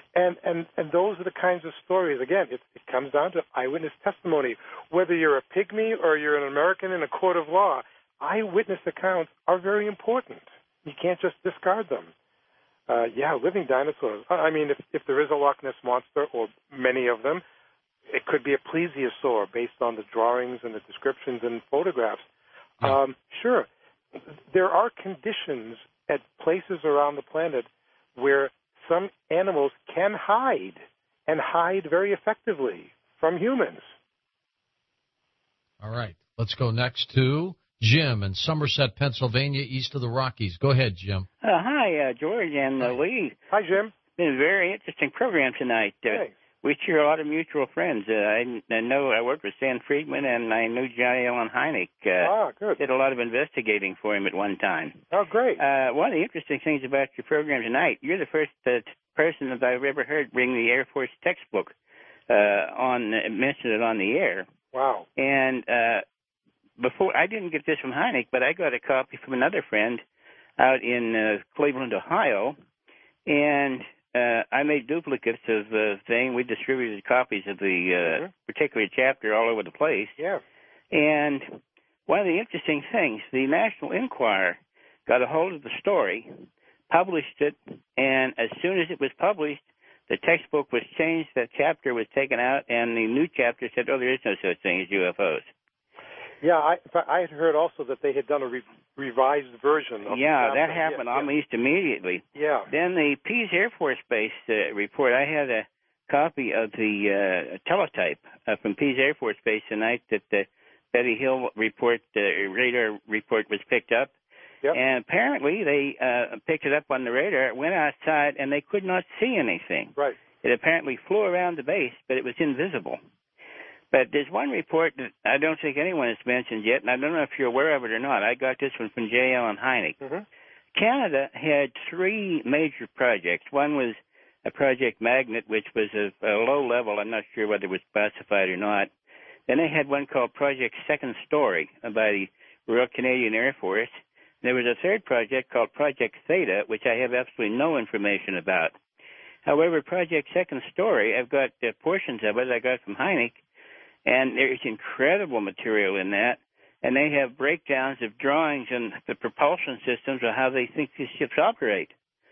And, and, and those are the kinds of stories, again, it, it comes down to eyewitness testimony. Whether you're a pygmy or you're an American in a court of law, eyewitness accounts are very important. You can't just discard them. Uh, yeah, living dinosaurs. I mean, if, if there is a Loch Ness Monster, or many of them, it could be a plesiosaur based on the drawings and the descriptions and photographs. Yeah. Um, sure, there are conditions at places around the planet where some animals can hide, and hide very effectively from humans. All right. Let's go next to Jim in Somerset, Pennsylvania, east of the Rockies. Go ahead, Jim. Uh, hi, uh, George and uh, Lee. Hi, Jim. It's been a very interesting program tonight. Uh, Thanks. we share a lot of mutual friends. Uh, I, I know I worked with Stan Friedman, and I knew Johnny Allen Hynek. Uh, ah, good. Did a lot of investigating for him at one time. Oh, great. Uh, one of the interesting things about your program tonight, you're the first uh, person that I've ever heard bring the Air Force textbook uh, on, uh, mention it on the air. Wow. And uh, before, I didn't get this from Hynek, but I got a copy from another friend out in uh, Cleveland, Ohio, and uh, I made duplicates of the thing. We distributed copies of the uh, mm-hmm. particular chapter all over the place. Yeah. And one of the interesting things, the National Enquirer got a hold of the story, published it, and as soon as it was published, the textbook was changed, that chapter was taken out, and the new chapter said, oh, there is no such thing as U F Os. Yeah, I, I had heard also that they had done a re- revised version of Yeah, the that chapter. happened yeah, almost yeah. immediately. Yeah. Then the Pease Air Force Base uh, report, I had a copy of the uh, teletype uh, from Pease Air Force Base tonight that the Betty Hill report, uh, radar report was picked up. Yep. And apparently they uh, picked it up on the radar, went outside, and they could not see anything. Right. It apparently flew around the base, but it was invisible. But there's one report that I don't think anyone has mentioned yet, and I don't know if you're aware of it or not. I got this one from J. Allen Hynek. Mm-hmm. Canada had three major projects. One was a Project Magnet, which was a, a low level. I'm not sure whether it was classified or not. Then they had one called Project Second Story by the Royal Canadian Air Force. There was a third project called Project Theta, which I have absolutely no information about. However, Project Second Story, I've got uh, portions of it I got from Hynek, and there's incredible material in that. And they have breakdowns of drawings and the propulsion systems of how they think these ships operate.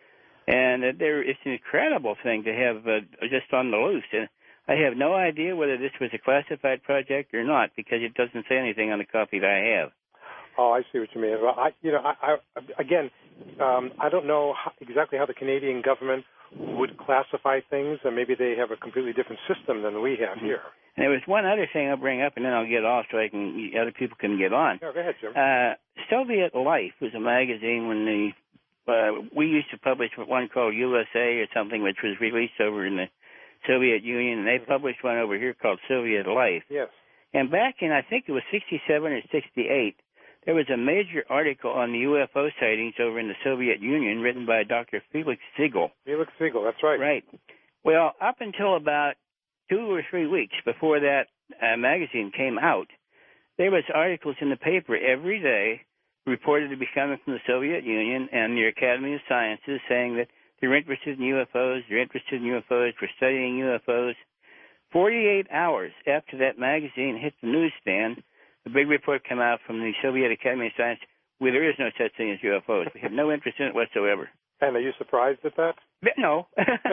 And uh, there, it's an incredible thing to have uh, just on the loose. And I have no idea whether this was a classified project or not, because it doesn't say anything on the copy that I have. Oh, I see what you mean. Well, I, you know, I, I again, um, I don't know how, exactly how the Canadian government would classify things, and maybe they have a completely different system than we have here. And there was one other thing I'll bring up, and then I'll get off so I can other people can get on. Yeah, go ahead, Jim. Uh, Soviet Life was a magazine when the uh, we used to publish one called U S A or something, which was released over in the Soviet Union, and they published one over here called Soviet Life. Yes. And back in, I think it was sixty-seven or sixty-eight, there was a major article on the U F O sightings over in the Soviet Union written by Doctor Felix Siegel. Felix Siegel, that's right. Right. Well, up until about two or three weeks before that uh, magazine came out, there was articles in the paper every day reported to be coming from the Soviet Union and the Academy of Sciences saying that they're interested in U F Os, they're interested in U F Os, we're studying U F Os. forty-eight hours after that magazine hit the newsstand, the big report came out from the Soviet Academy of Science where there is no such thing as U F Os. We have no interest in it whatsoever. And are you surprised at that? But no.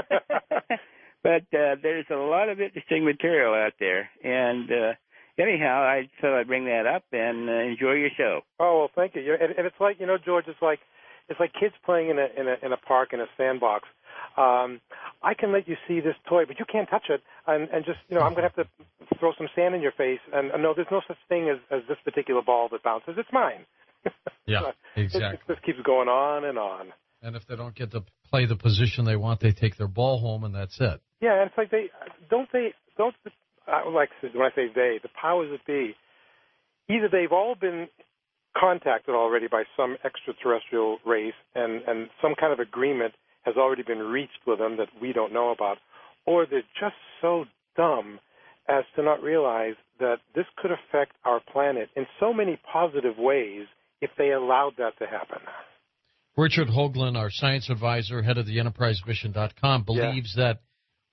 But uh, there's a lot of interesting material out there. And uh, anyhow, I thought I'd bring that up and uh, enjoy your show. Oh, well, thank you. And, and it's like, you know, George, it's like it's like kids playing in a in a, in a park in a sandbox. Um, I can let you see this toy, but you can't touch it. And, and just, you know, I'm going to have to throw some sand in your face. And uh, no, there's no such thing as, as this particular ball that bounces. It's mine. Yeah, exactly. It, it just keeps going on and on. And if they don't get to play the position they want, they take their ball home, and that's it. Yeah, and it's like they don't they don't uh, like when I say they, the powers that be, either they've all been contacted already by some extraterrestrial race, and and some kind of agreement has already been reached with them that we don't know about, or they're just so dumb as to not realize that this could affect our planet in so many positive ways if they allowed that to happen. Richard Hoagland, our science advisor, head of the enterprise mission dot com, believes yeah. that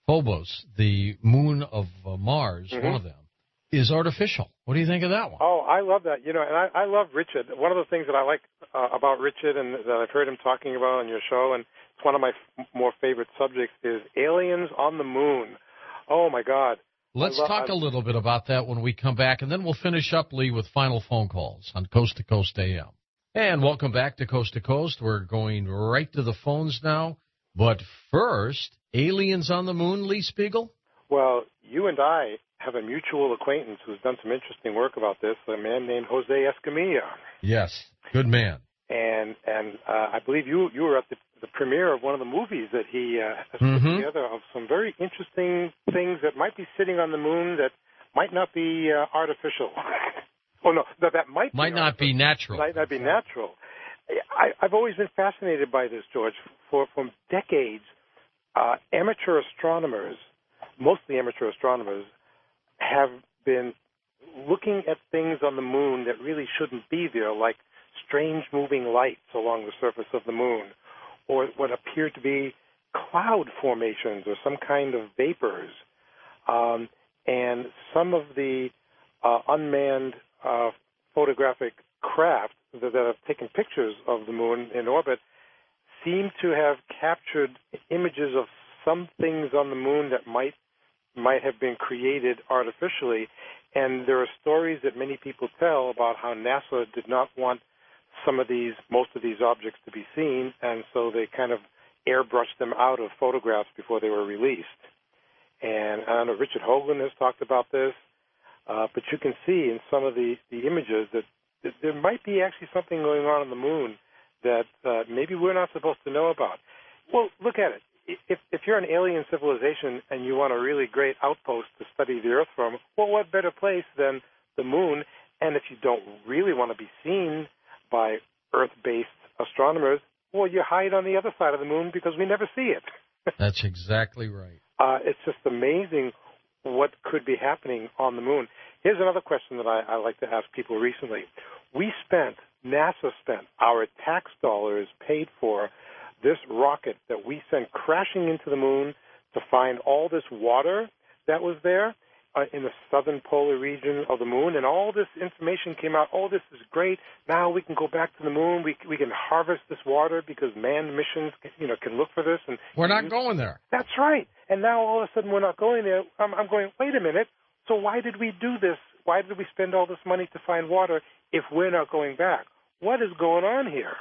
Phobos, the moon of uh, Mars, Mm-hmm. one of them, is artificial. What do you think of that one? Oh, I love that. You know, and I, I love Richard. One of the things that I like uh, about Richard and that I've heard him talking about on your show, and it's one of my f- more favorite subjects, is aliens on the moon. Oh, my God. Let's lo- talk I, a little bit about that when we come back, and then we'll finish up, Lee, with final phone calls on Coast to Coast A M. And welcome back to Coast to Coast. We're going right to the phones now. But first, aliens on the moon, Lee Spiegel? Well, you and I have a mutual acquaintance who's done some interesting work about this, a man named Jose Escamilla. Yes, good man. And and uh, I believe you you were at the, the premiere of one of the movies that he uh, has Mm-hmm. put together of some very interesting things that might be sitting on the moon that might not be uh, artificial. oh, no, that, that might Might be not be natural. Might not be natural. I, I've always been fascinated by this, George. For, for decades, uh, amateur astronomers, mostly amateur astronomers, have been looking at things on the moon that really shouldn't be there, like strange moving lights along the surface of the moon, or what appear to be cloud formations or some kind of vapors. Um, and some of the uh, unmanned uh, photographic craft that, that have taken pictures of the moon in orbit seem to have captured images of some things on the moon that might might have been created artificially. And there are stories that many people tell about how NASA did not want some of these, most of these objects to be seen, and so they kind of airbrushed them out of photographs before they were released. And I know Richard Hoagland has talked about this, uh, but you can see in some of the, the images that, that there might be actually something going on on the moon that uh, maybe we're not supposed to know about. Well, look at it. If, if you're an alien civilization and you want a really great outpost to study the Earth from, well, what better place than the moon? And if you don't really want to be seen by Earth-based astronomers, well, you hide on the other side of the moon because we never see it. That's exactly right. Uh, it's just amazing what could be happening on the moon. Here's another question that I, I like to ask people recently. We spent, NASA spent, our tax dollars paid for this rocket that we sent crashing into the moon to find all this water that was there uh, in the southern polar region of the moon, and all this information came out. Oh, this is great. Now we can go back to the moon. We we can harvest this water because manned missions, you know, can look for this. And we're not going there. That's right. And now all of a sudden we're not going there. I'm, I'm going, wait a minute. So why did we do this? Why did we spend all this money to find water if we're not going back? What is going on here?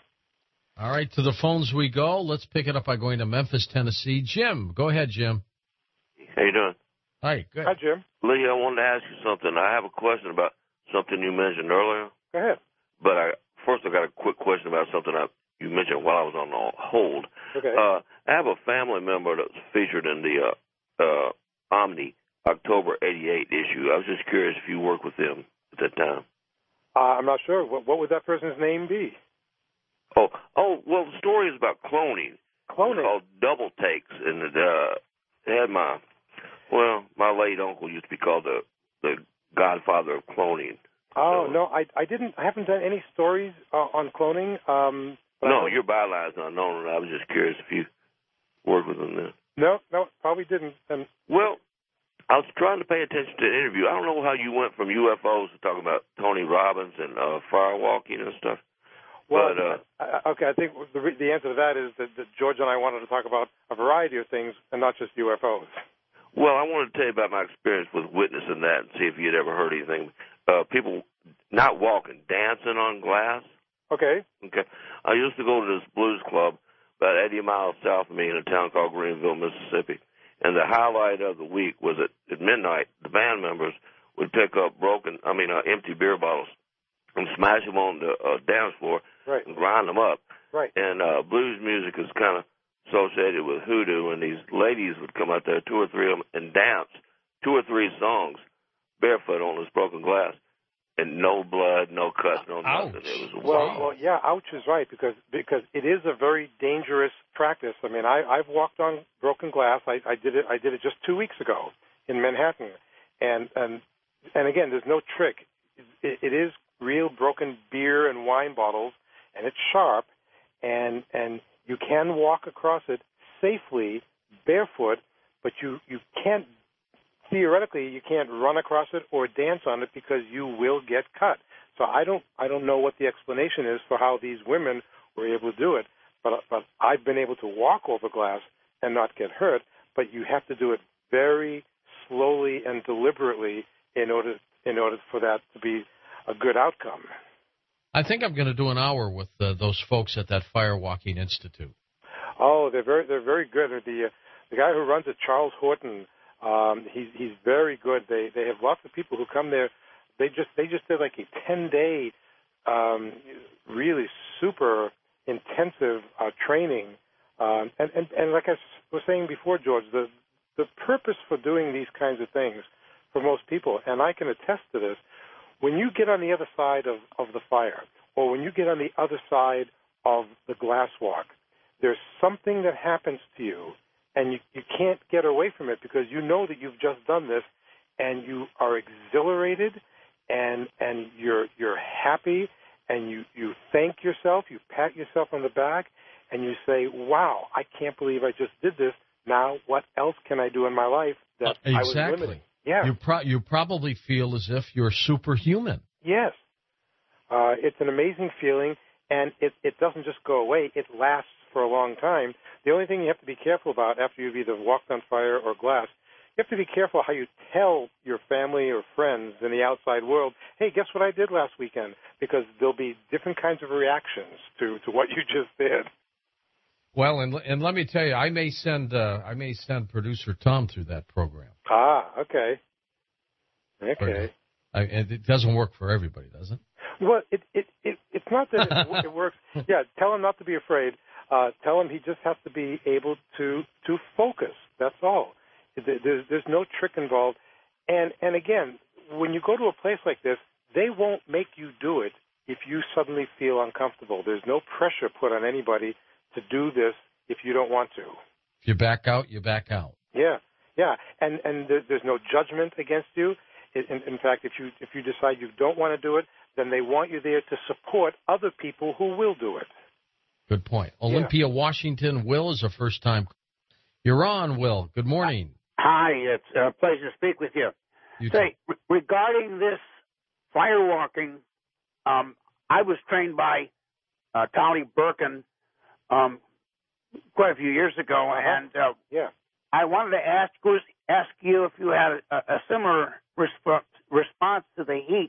All right, to the phones we go. Let's pick it up by going to Memphis, Tennessee. Jim, go ahead, Jim. How you doing? Hi, good. Hi, Jim. Lee, I wanted to ask you something. I have a question about something you mentioned earlier. Go ahead. But I first I got a quick question about something I, you mentioned while I was on hold. Okay. Uh, I have a family member that's featured in the uh, uh, Omni October eighty-eight issue. I was just curious if you worked with them at that time. Uh, I'm not sure. What, what would that person's name be? Oh, oh, well, the story is about cloning. Cloning. It's called Double Takes, and it, uh, it had my, well, my late uncle used to be called the the godfather of cloning. Oh so, no, I I didn't. I haven't done any stories uh, on cloning. Um, no, I, your byline's unknown, and I was just curious if you worked with them then. No, no, probably didn't. And well, I was trying to pay attention to the interview. I don't know how you went from U F Os to talking about Tony Robbins and uh, firewalking and stuff. Well, but, uh, I, okay, I think the, the answer to that is that, that George and I wanted to talk about a variety of things and not just U F Os. Well, I wanted to tell you about my experience with witnessing that and see if you'd ever heard anything. Uh, people not walking, dancing on glass. Okay. Okay. I used to go to this blues club about eighty miles south of me in a town called Greenville, Mississippi. And the highlight of the week was that at midnight, the band members would pick up broken, I mean, uh, empty beer bottles and smash them on the uh, dance floor right. and grind them up. Right. And uh, blues music is kind of associated with hoodoo, and these ladies would come out there, two or three of them, and dance two or three songs barefoot on this broken glass. And no blood, no cuts, no nothing. Ouch. It was Well, wild. well, yeah, ouch is right because because it is a very dangerous practice. I mean, I, I've walked on broken glass. I, I did it. I did it just two weeks ago in Manhattan, and and and again, there's no trick. It, it is real broken beer and wine bottles, and it's sharp, and and you can walk across it safely barefoot. but you, you can't, theoretically, you can't run across it or dance on it because you will get cut. So I don't I don't know what the explanation is for how these women were able to do it, but but I've been able to walk over glass and not get hurt. But you have to do it very slowly and deliberately in order in order for that to be a good outcome. I think I'm going to do an hour with uh, those folks at that Firewalking Institute. Oh, they're very they're very good. The uh, the guy who runs it, Charles Horton, um, he's he's very good. They they have lots of people who come there. They just they just did like a ten day, um, really super intensive uh, training, um, and, and and like I was saying before, George, the the purpose for doing these kinds of things for most people, and I can attest to this, when you get on the other side of, of the fire, or when you get on the other side of the glass walk, there's something that happens to you, and you, you can't get away from it because you know that you've just done this, and you are exhilarated. And and you're you're happy, and you, you thank yourself, you pat yourself on the back, and you say, "Wow, I can't believe I just did this. Now, what else can I do in my life that uh, exactly. I was limiting?" Yeah, you pro- you probably feel as if you're superhuman. Yes, uh, it's an amazing feeling, and it it doesn't just go away; it lasts for a long time. The only thing you have to be careful about after you've either walked on fire or glass. You have to be careful how you tell your family or friends in the outside world, hey, guess what I did last weekend? Because there'll be different kinds of reactions to, to what you just did. Well, and and let me tell you, I may send uh, I may send producer Tom through that program. Ah, okay. Okay. I, and it doesn't work for everybody, does it? Well, it it, it it's not that it, it works. Yeah, tell him not to be afraid. Uh, tell him he just has to be able to to focus. That's all. There's, there's no trick involved. And, and again, when you go to a place like this, they won't make you do it if you suddenly feel uncomfortable. There's no pressure put on anybody to do this if you don't want to. If you back out, you back out. Yeah, yeah. And, and there, there's no judgment against you. In, in fact, if you, if you decide you don't want to do it, then they want you there to support other people who will do it. Good point. Olympia, yeah. Washington. Will is a first-time. You're on, Will. Good morning. Hi, it's a pleasure to speak with you. you Say, re- regarding this firewalking, um, I was trained by uh, Tolly Birkin um, quite a few years ago, uh-huh. and uh, yeah. I wanted to ask ask you if you had a, a similar resp- response to the heat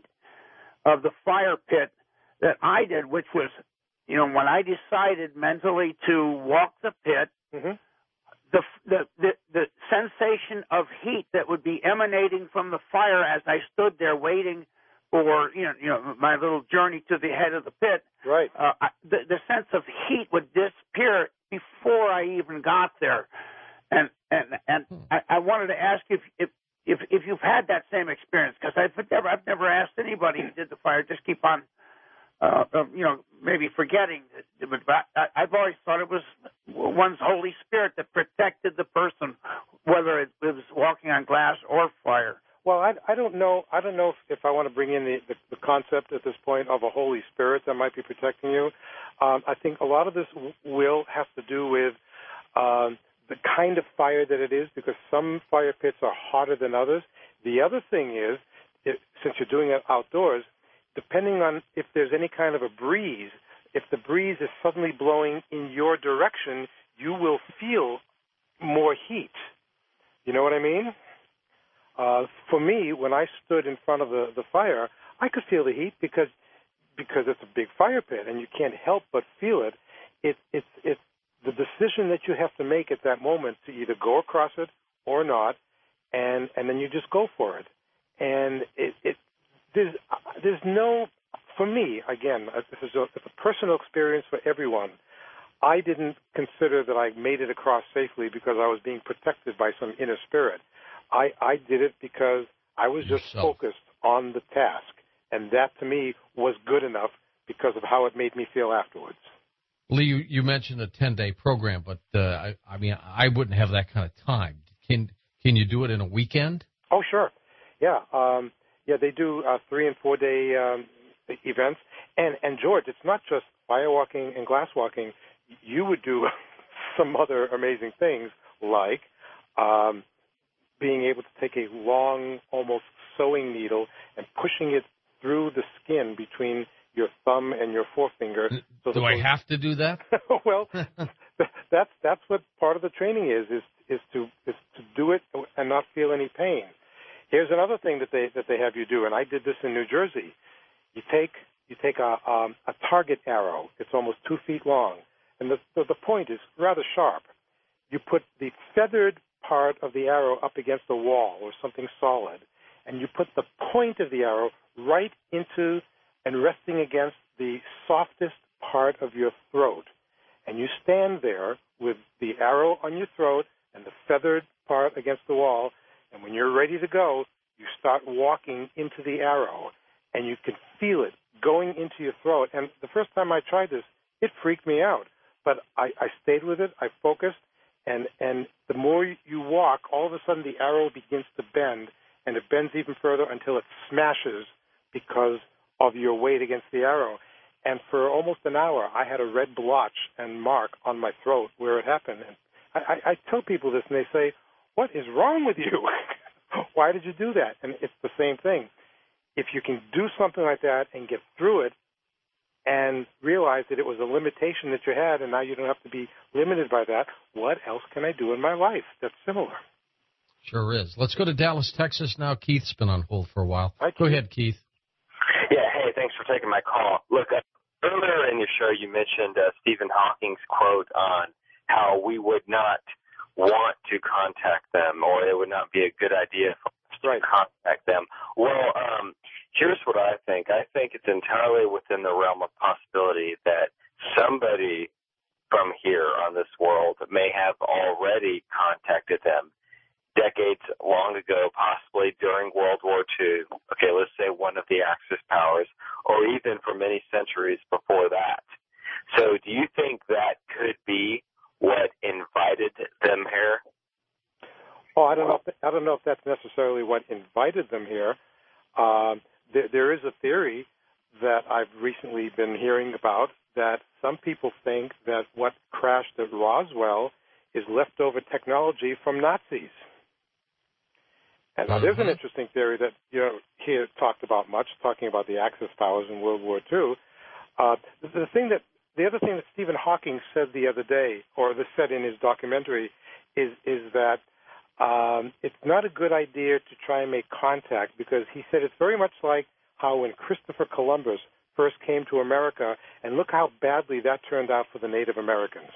of the fire pit that I did, which was, you know, when I decided mentally to walk the pit, mm-hmm. The, the the the sensation of heat that would be emanating from the fire as I stood there waiting for you know you know my little journey to the head of the pit. Right. Uh, I, the the sense of heat would disappear before I even got there, and and and I, I wanted to ask if if if if you've had that same experience, because I've never I've never asked anybody who did the fire. Just keep on. Uh, uh, you know, maybe forgetting, but I, I've always thought it was one's Holy Spirit that protected the person, whether it was walking on glass or fire. Well, I, I don't know. I don't know if, if I want to bring in the, the, the concept at this point of a Holy Spirit that might be protecting you. Um, I think a lot of this w- will have to do with um, the kind of fire that it is, because some fire pits are hotter than others. The other thing is, it, since you're doing it outdoors, depending on if there's any kind of a breeze, if the breeze is suddenly blowing in your direction, you will feel more heat. You know what I mean? Uh, for me, when I stood in front of the, the fire, I could feel the heat because because it's a big fire pit and you can't help but feel it. It it's it's the decision that you have to make at that moment to either go across it or not, and and then you just go for it. And it, it There's, there's no, for me, again, this is a, it's a personal experience for everyone. I didn't consider that I made it across safely because I was being protected by some inner spirit. I, I did it because I was just Yourself. focused on the task, and that to me was good enough because of how it made me feel afterwards. Lee, you, you mentioned a ten-day program, but uh, I, I mean, I wouldn't have that kind of time. Can can you do it in a weekend? Oh, sure. Yeah. Um, Yeah, they do uh, three and four day um, events, and and George, it's not just firewalking and glass walking. You would do some other amazing things, like um, being able to take a long, almost sewing needle and pushing it through the skin between your thumb and your forefinger. So do I have to do that? Well, that's that's what part of the training is is is to is to do it and not feel any pain. Here's another thing that they that they have you do, and I did this in New Jersey. You take you take a um, a target arrow. It's almost two feet long, and the, the the point is rather sharp. You put the feathered part of the arrow up against a wall or something solid, and you put the point of the arrow right into and resting against the softest part of your throat. And you stand there with the arrow on your throat and the feathered part against the wall, and when you're ready to go, you start walking into the arrow, and you can feel it going into your throat. And the first time I tried this, it freaked me out. But I, I stayed with it, I focused, and, and the more you walk, all of a sudden the arrow begins to bend, and it bends even further until it smashes because of your weight against the arrow. And for almost an hour, I had a red blotch and mark on my throat where it happened. And I, I, I tell people this, and they say, "What is wrong with you? Why did you do that?" And it's the same thing. If you can do something like that and get through it and realize that it was a limitation that you had, and now you don't have to be limited by that, what else can I do in my life that's similar? Sure is. Let's go to Dallas, Texas now. Keith's been on hold for a while. Hi, Keith. Go ahead, Keith. Yeah, hey, thanks for taking my call. Look, uh, earlier in your show you mentioned uh, Stephen Hawking's quote on how we would not want to contact them, or it would not be a good idea for us to right. contact them. Well, um, here's what I think. I think it's entirely within the realm of possibility that somebody from here on this world may have already contacted them decades long ago, possibly during World War Two. Okay, let's say one of the Axis powers, or even for many centuries before that. So do you think that could be what invited them here? Oh, I don't know. If, I don't know if that's necessarily what invited them here. Um, there, there is a theory that I've recently been hearing about that some people think that what crashed at Roswell is leftover technology from Nazis. And now, there's an interesting theory that you know here talked about much, talking about the Axis powers in World War Two. Uh, the, the thing that the other thing that Stephen Hawking said the other day, or this said in his documentary, is is that um, it's not a good idea to try and make contact, because he said it's very much like how when Christopher Columbus first came to America, and look how badly that turned out for the Native Americans.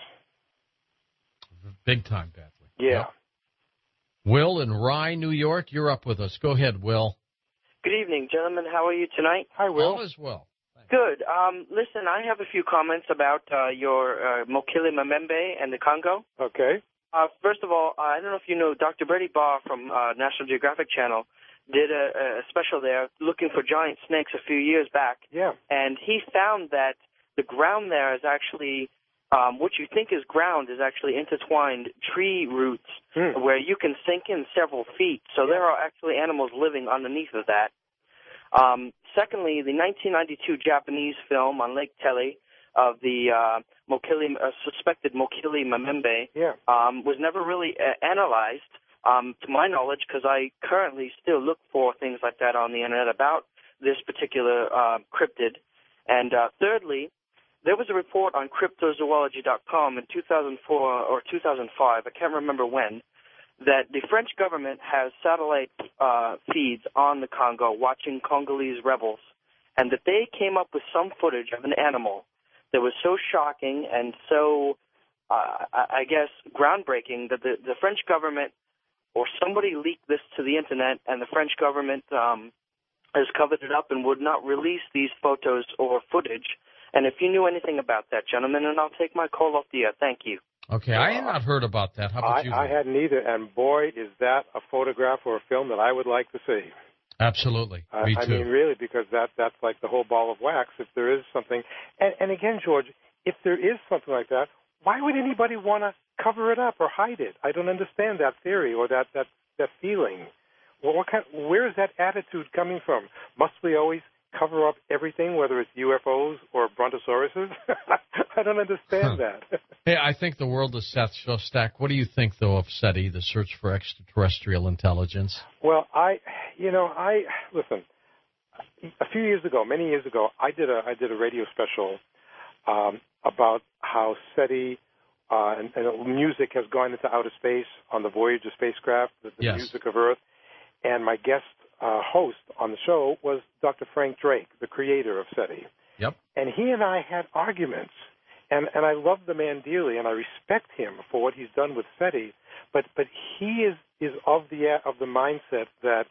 Big time badly. Yeah. Yep. Will in Rye, New York, you're up with us. Go ahead, Will. Good evening, gentlemen. How are you tonight? Hi, Will. All is well. Thanks. Good. Um, listen, I have a few comments about uh, your uh, Mokele Mamembe and the Congo. Okay. Uh, first of all, I don't know if you know Doctor Brady Barr from uh, National Geographic Channel did a, a special there looking for giant snakes a few years back. Yeah. And he found that the ground there is actually Um, what you think is ground is actually intertwined tree roots mm. where you can sink in several feet. So there are actually animals living underneath of that. Um, secondly, the nineteen ninety-two Japanese film on Lake Tele of the uh, Mokele, uh, suspected Mokele Mamembe yeah. um, was never really uh, analyzed, um, to my knowledge, because I currently still look for things like that on the Internet about this particular uh, cryptid. And uh, thirdly, there was a report on cryptozoology dot com in two thousand four or two thousand five, I can't remember when, that the French government has satellite uh, feeds on the Congo watching Congolese rebels, and that they came up with some footage of an animal that was so shocking and so, uh, I guess, groundbreaking that the, the French government or somebody leaked this to the Internet, and the French government um, has covered it up and would not release these photos or footage. And if you knew anything about that, gentlemen, and I'll take my call off the air. Thank you. Okay, I had not heard about that. How about I, you? I hadn't either, and boy, is that a photograph or a film that I would like to see. Absolutely. Uh, Me I too. mean, really, because that that's like the whole ball of wax. If there is something, and, and again, George, if there is something like that, why would anybody want to cover it up or hide it? I don't understand that theory or that that that feeling. Well, what kind? Where is that attitude coming from? Must we always cover up everything, whether it's U F Os or brontosauruses? I don't understand huh. that. Hey, I think the world is Seth Shostak. What do you think, though, of SETI, the search for extraterrestrial intelligence? Well, I, you know, I listen. A few years ago, many years ago, I did a I did a radio special um, about how SETI uh, and, and music has gone into outer space on the Voyager spacecraft, the, the yes. music of Earth, and my guest uh, host on the show was Doctor Frank Drake, the creator of SETI. Yep. And he and I had arguments, and and I love the man dearly, and I respect him for what he's done with SETI, but but he is is of the of the mindset that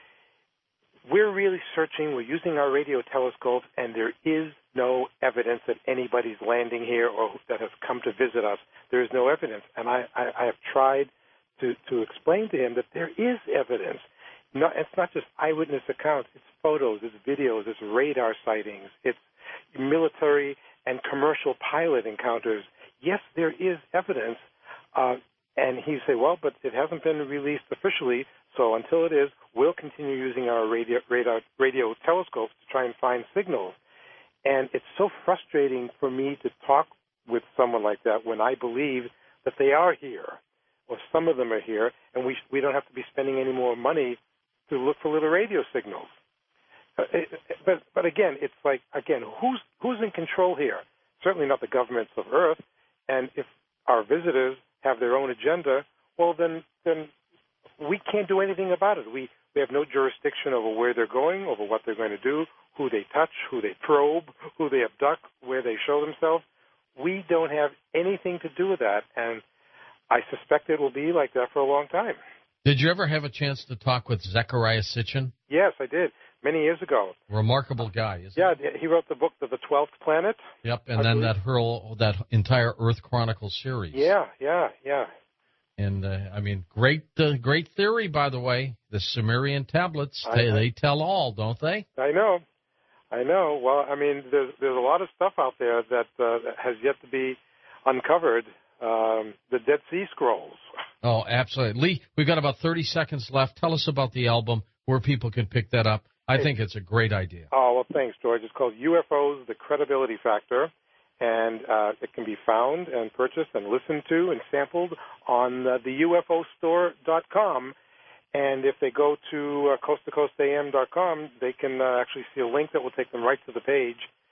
we're really searching, we're using our radio telescopes, and there is no evidence that anybody's landing here or that has come to visit us. There is no evidence. And I, I, I have tried to, to explain to him that there is evidence. No, it's not just eyewitness accounts. It's photos, it's videos, it's radar sightings, it's military and commercial pilot encounters. Yes, there is evidence. Uh, and he said, well, but it hasn't been released officially, so until it is, we'll continue using our radio, radio, radio telescopes to try and find signals. And it's so frustrating for me to talk with someone like that when I believe that they are here, or some of them are here, and we we don't have to be spending any more money to look for little radio signals. Uh, it, but but again, it's like, again, who's who's in control here? Certainly not the governments of Earth. And if our visitors have their own agenda, well, then then we can't do anything about it. We we have no jurisdiction over where they're going, over what they're going to do, who they touch, who they probe, who they abduct, where they show themselves. We don't have anything to do with that, and I suspect it will be like that for a long time. Did you ever have a chance to talk with Zecharia Sitchin? Yes, I did, many years ago. Remarkable guy, isn't yeah, he? Yeah, he wrote the book, The Twelfth Planet. Yep, and I then believe. that hurl, that entire Earth Chronicle series. Yeah, yeah, yeah. And, uh, I mean, great uh, great theory, by the way. The Sumerian tablets, I, they, I, they tell all, don't they? I know. I know. Well, I mean, there's, there's a lot of stuff out there that, uh, that has yet to be uncovered. Um, the Dead Sea Scrolls. Oh, absolutely. Lee, we've got about thirty seconds left. Tell us about the album, where people can pick that up. I hey. think it's a great idea. Oh, well, thanks, George. It's called U F Os, The Credibility Factor. And uh, it can be found and purchased and listened to and sampled on uh, the U F O store dot com. And if they go to uh, coast to coast A M dot com, they can uh, actually see a link that will take them right to the page.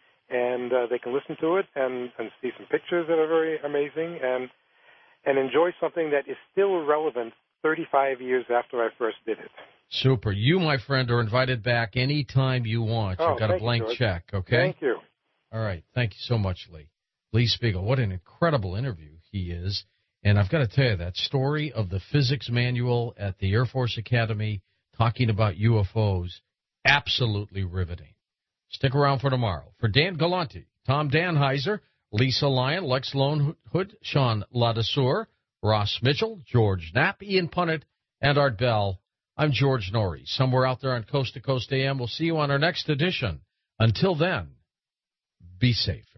And uh, they can listen to it and, and see some pictures that are very amazing and and enjoy something that is still relevant thirty-five years after I first did it. Super. You, my friend, are invited back anytime you want. Oh, You've got a blank you, check, okay? Thank you. All right. Thank you so much, Lee. Lee Spiegel, what an incredible interview he is. And I've got to tell you, that story of the physics manual at the Air Force Academy talking about U F Os, absolutely riveting. Stick around for tomorrow. For Dan Galante, Tom Danheiser, Lisa Lyon, Lex Lonehood, Sean Ladesseur, Ross Mitchell, George Knapp, Ian Punnett, and Art Bell, I'm George Norrie. Somewhere out there on Coast to Coast A M. We'll see you on our next edition. Until then, be safe.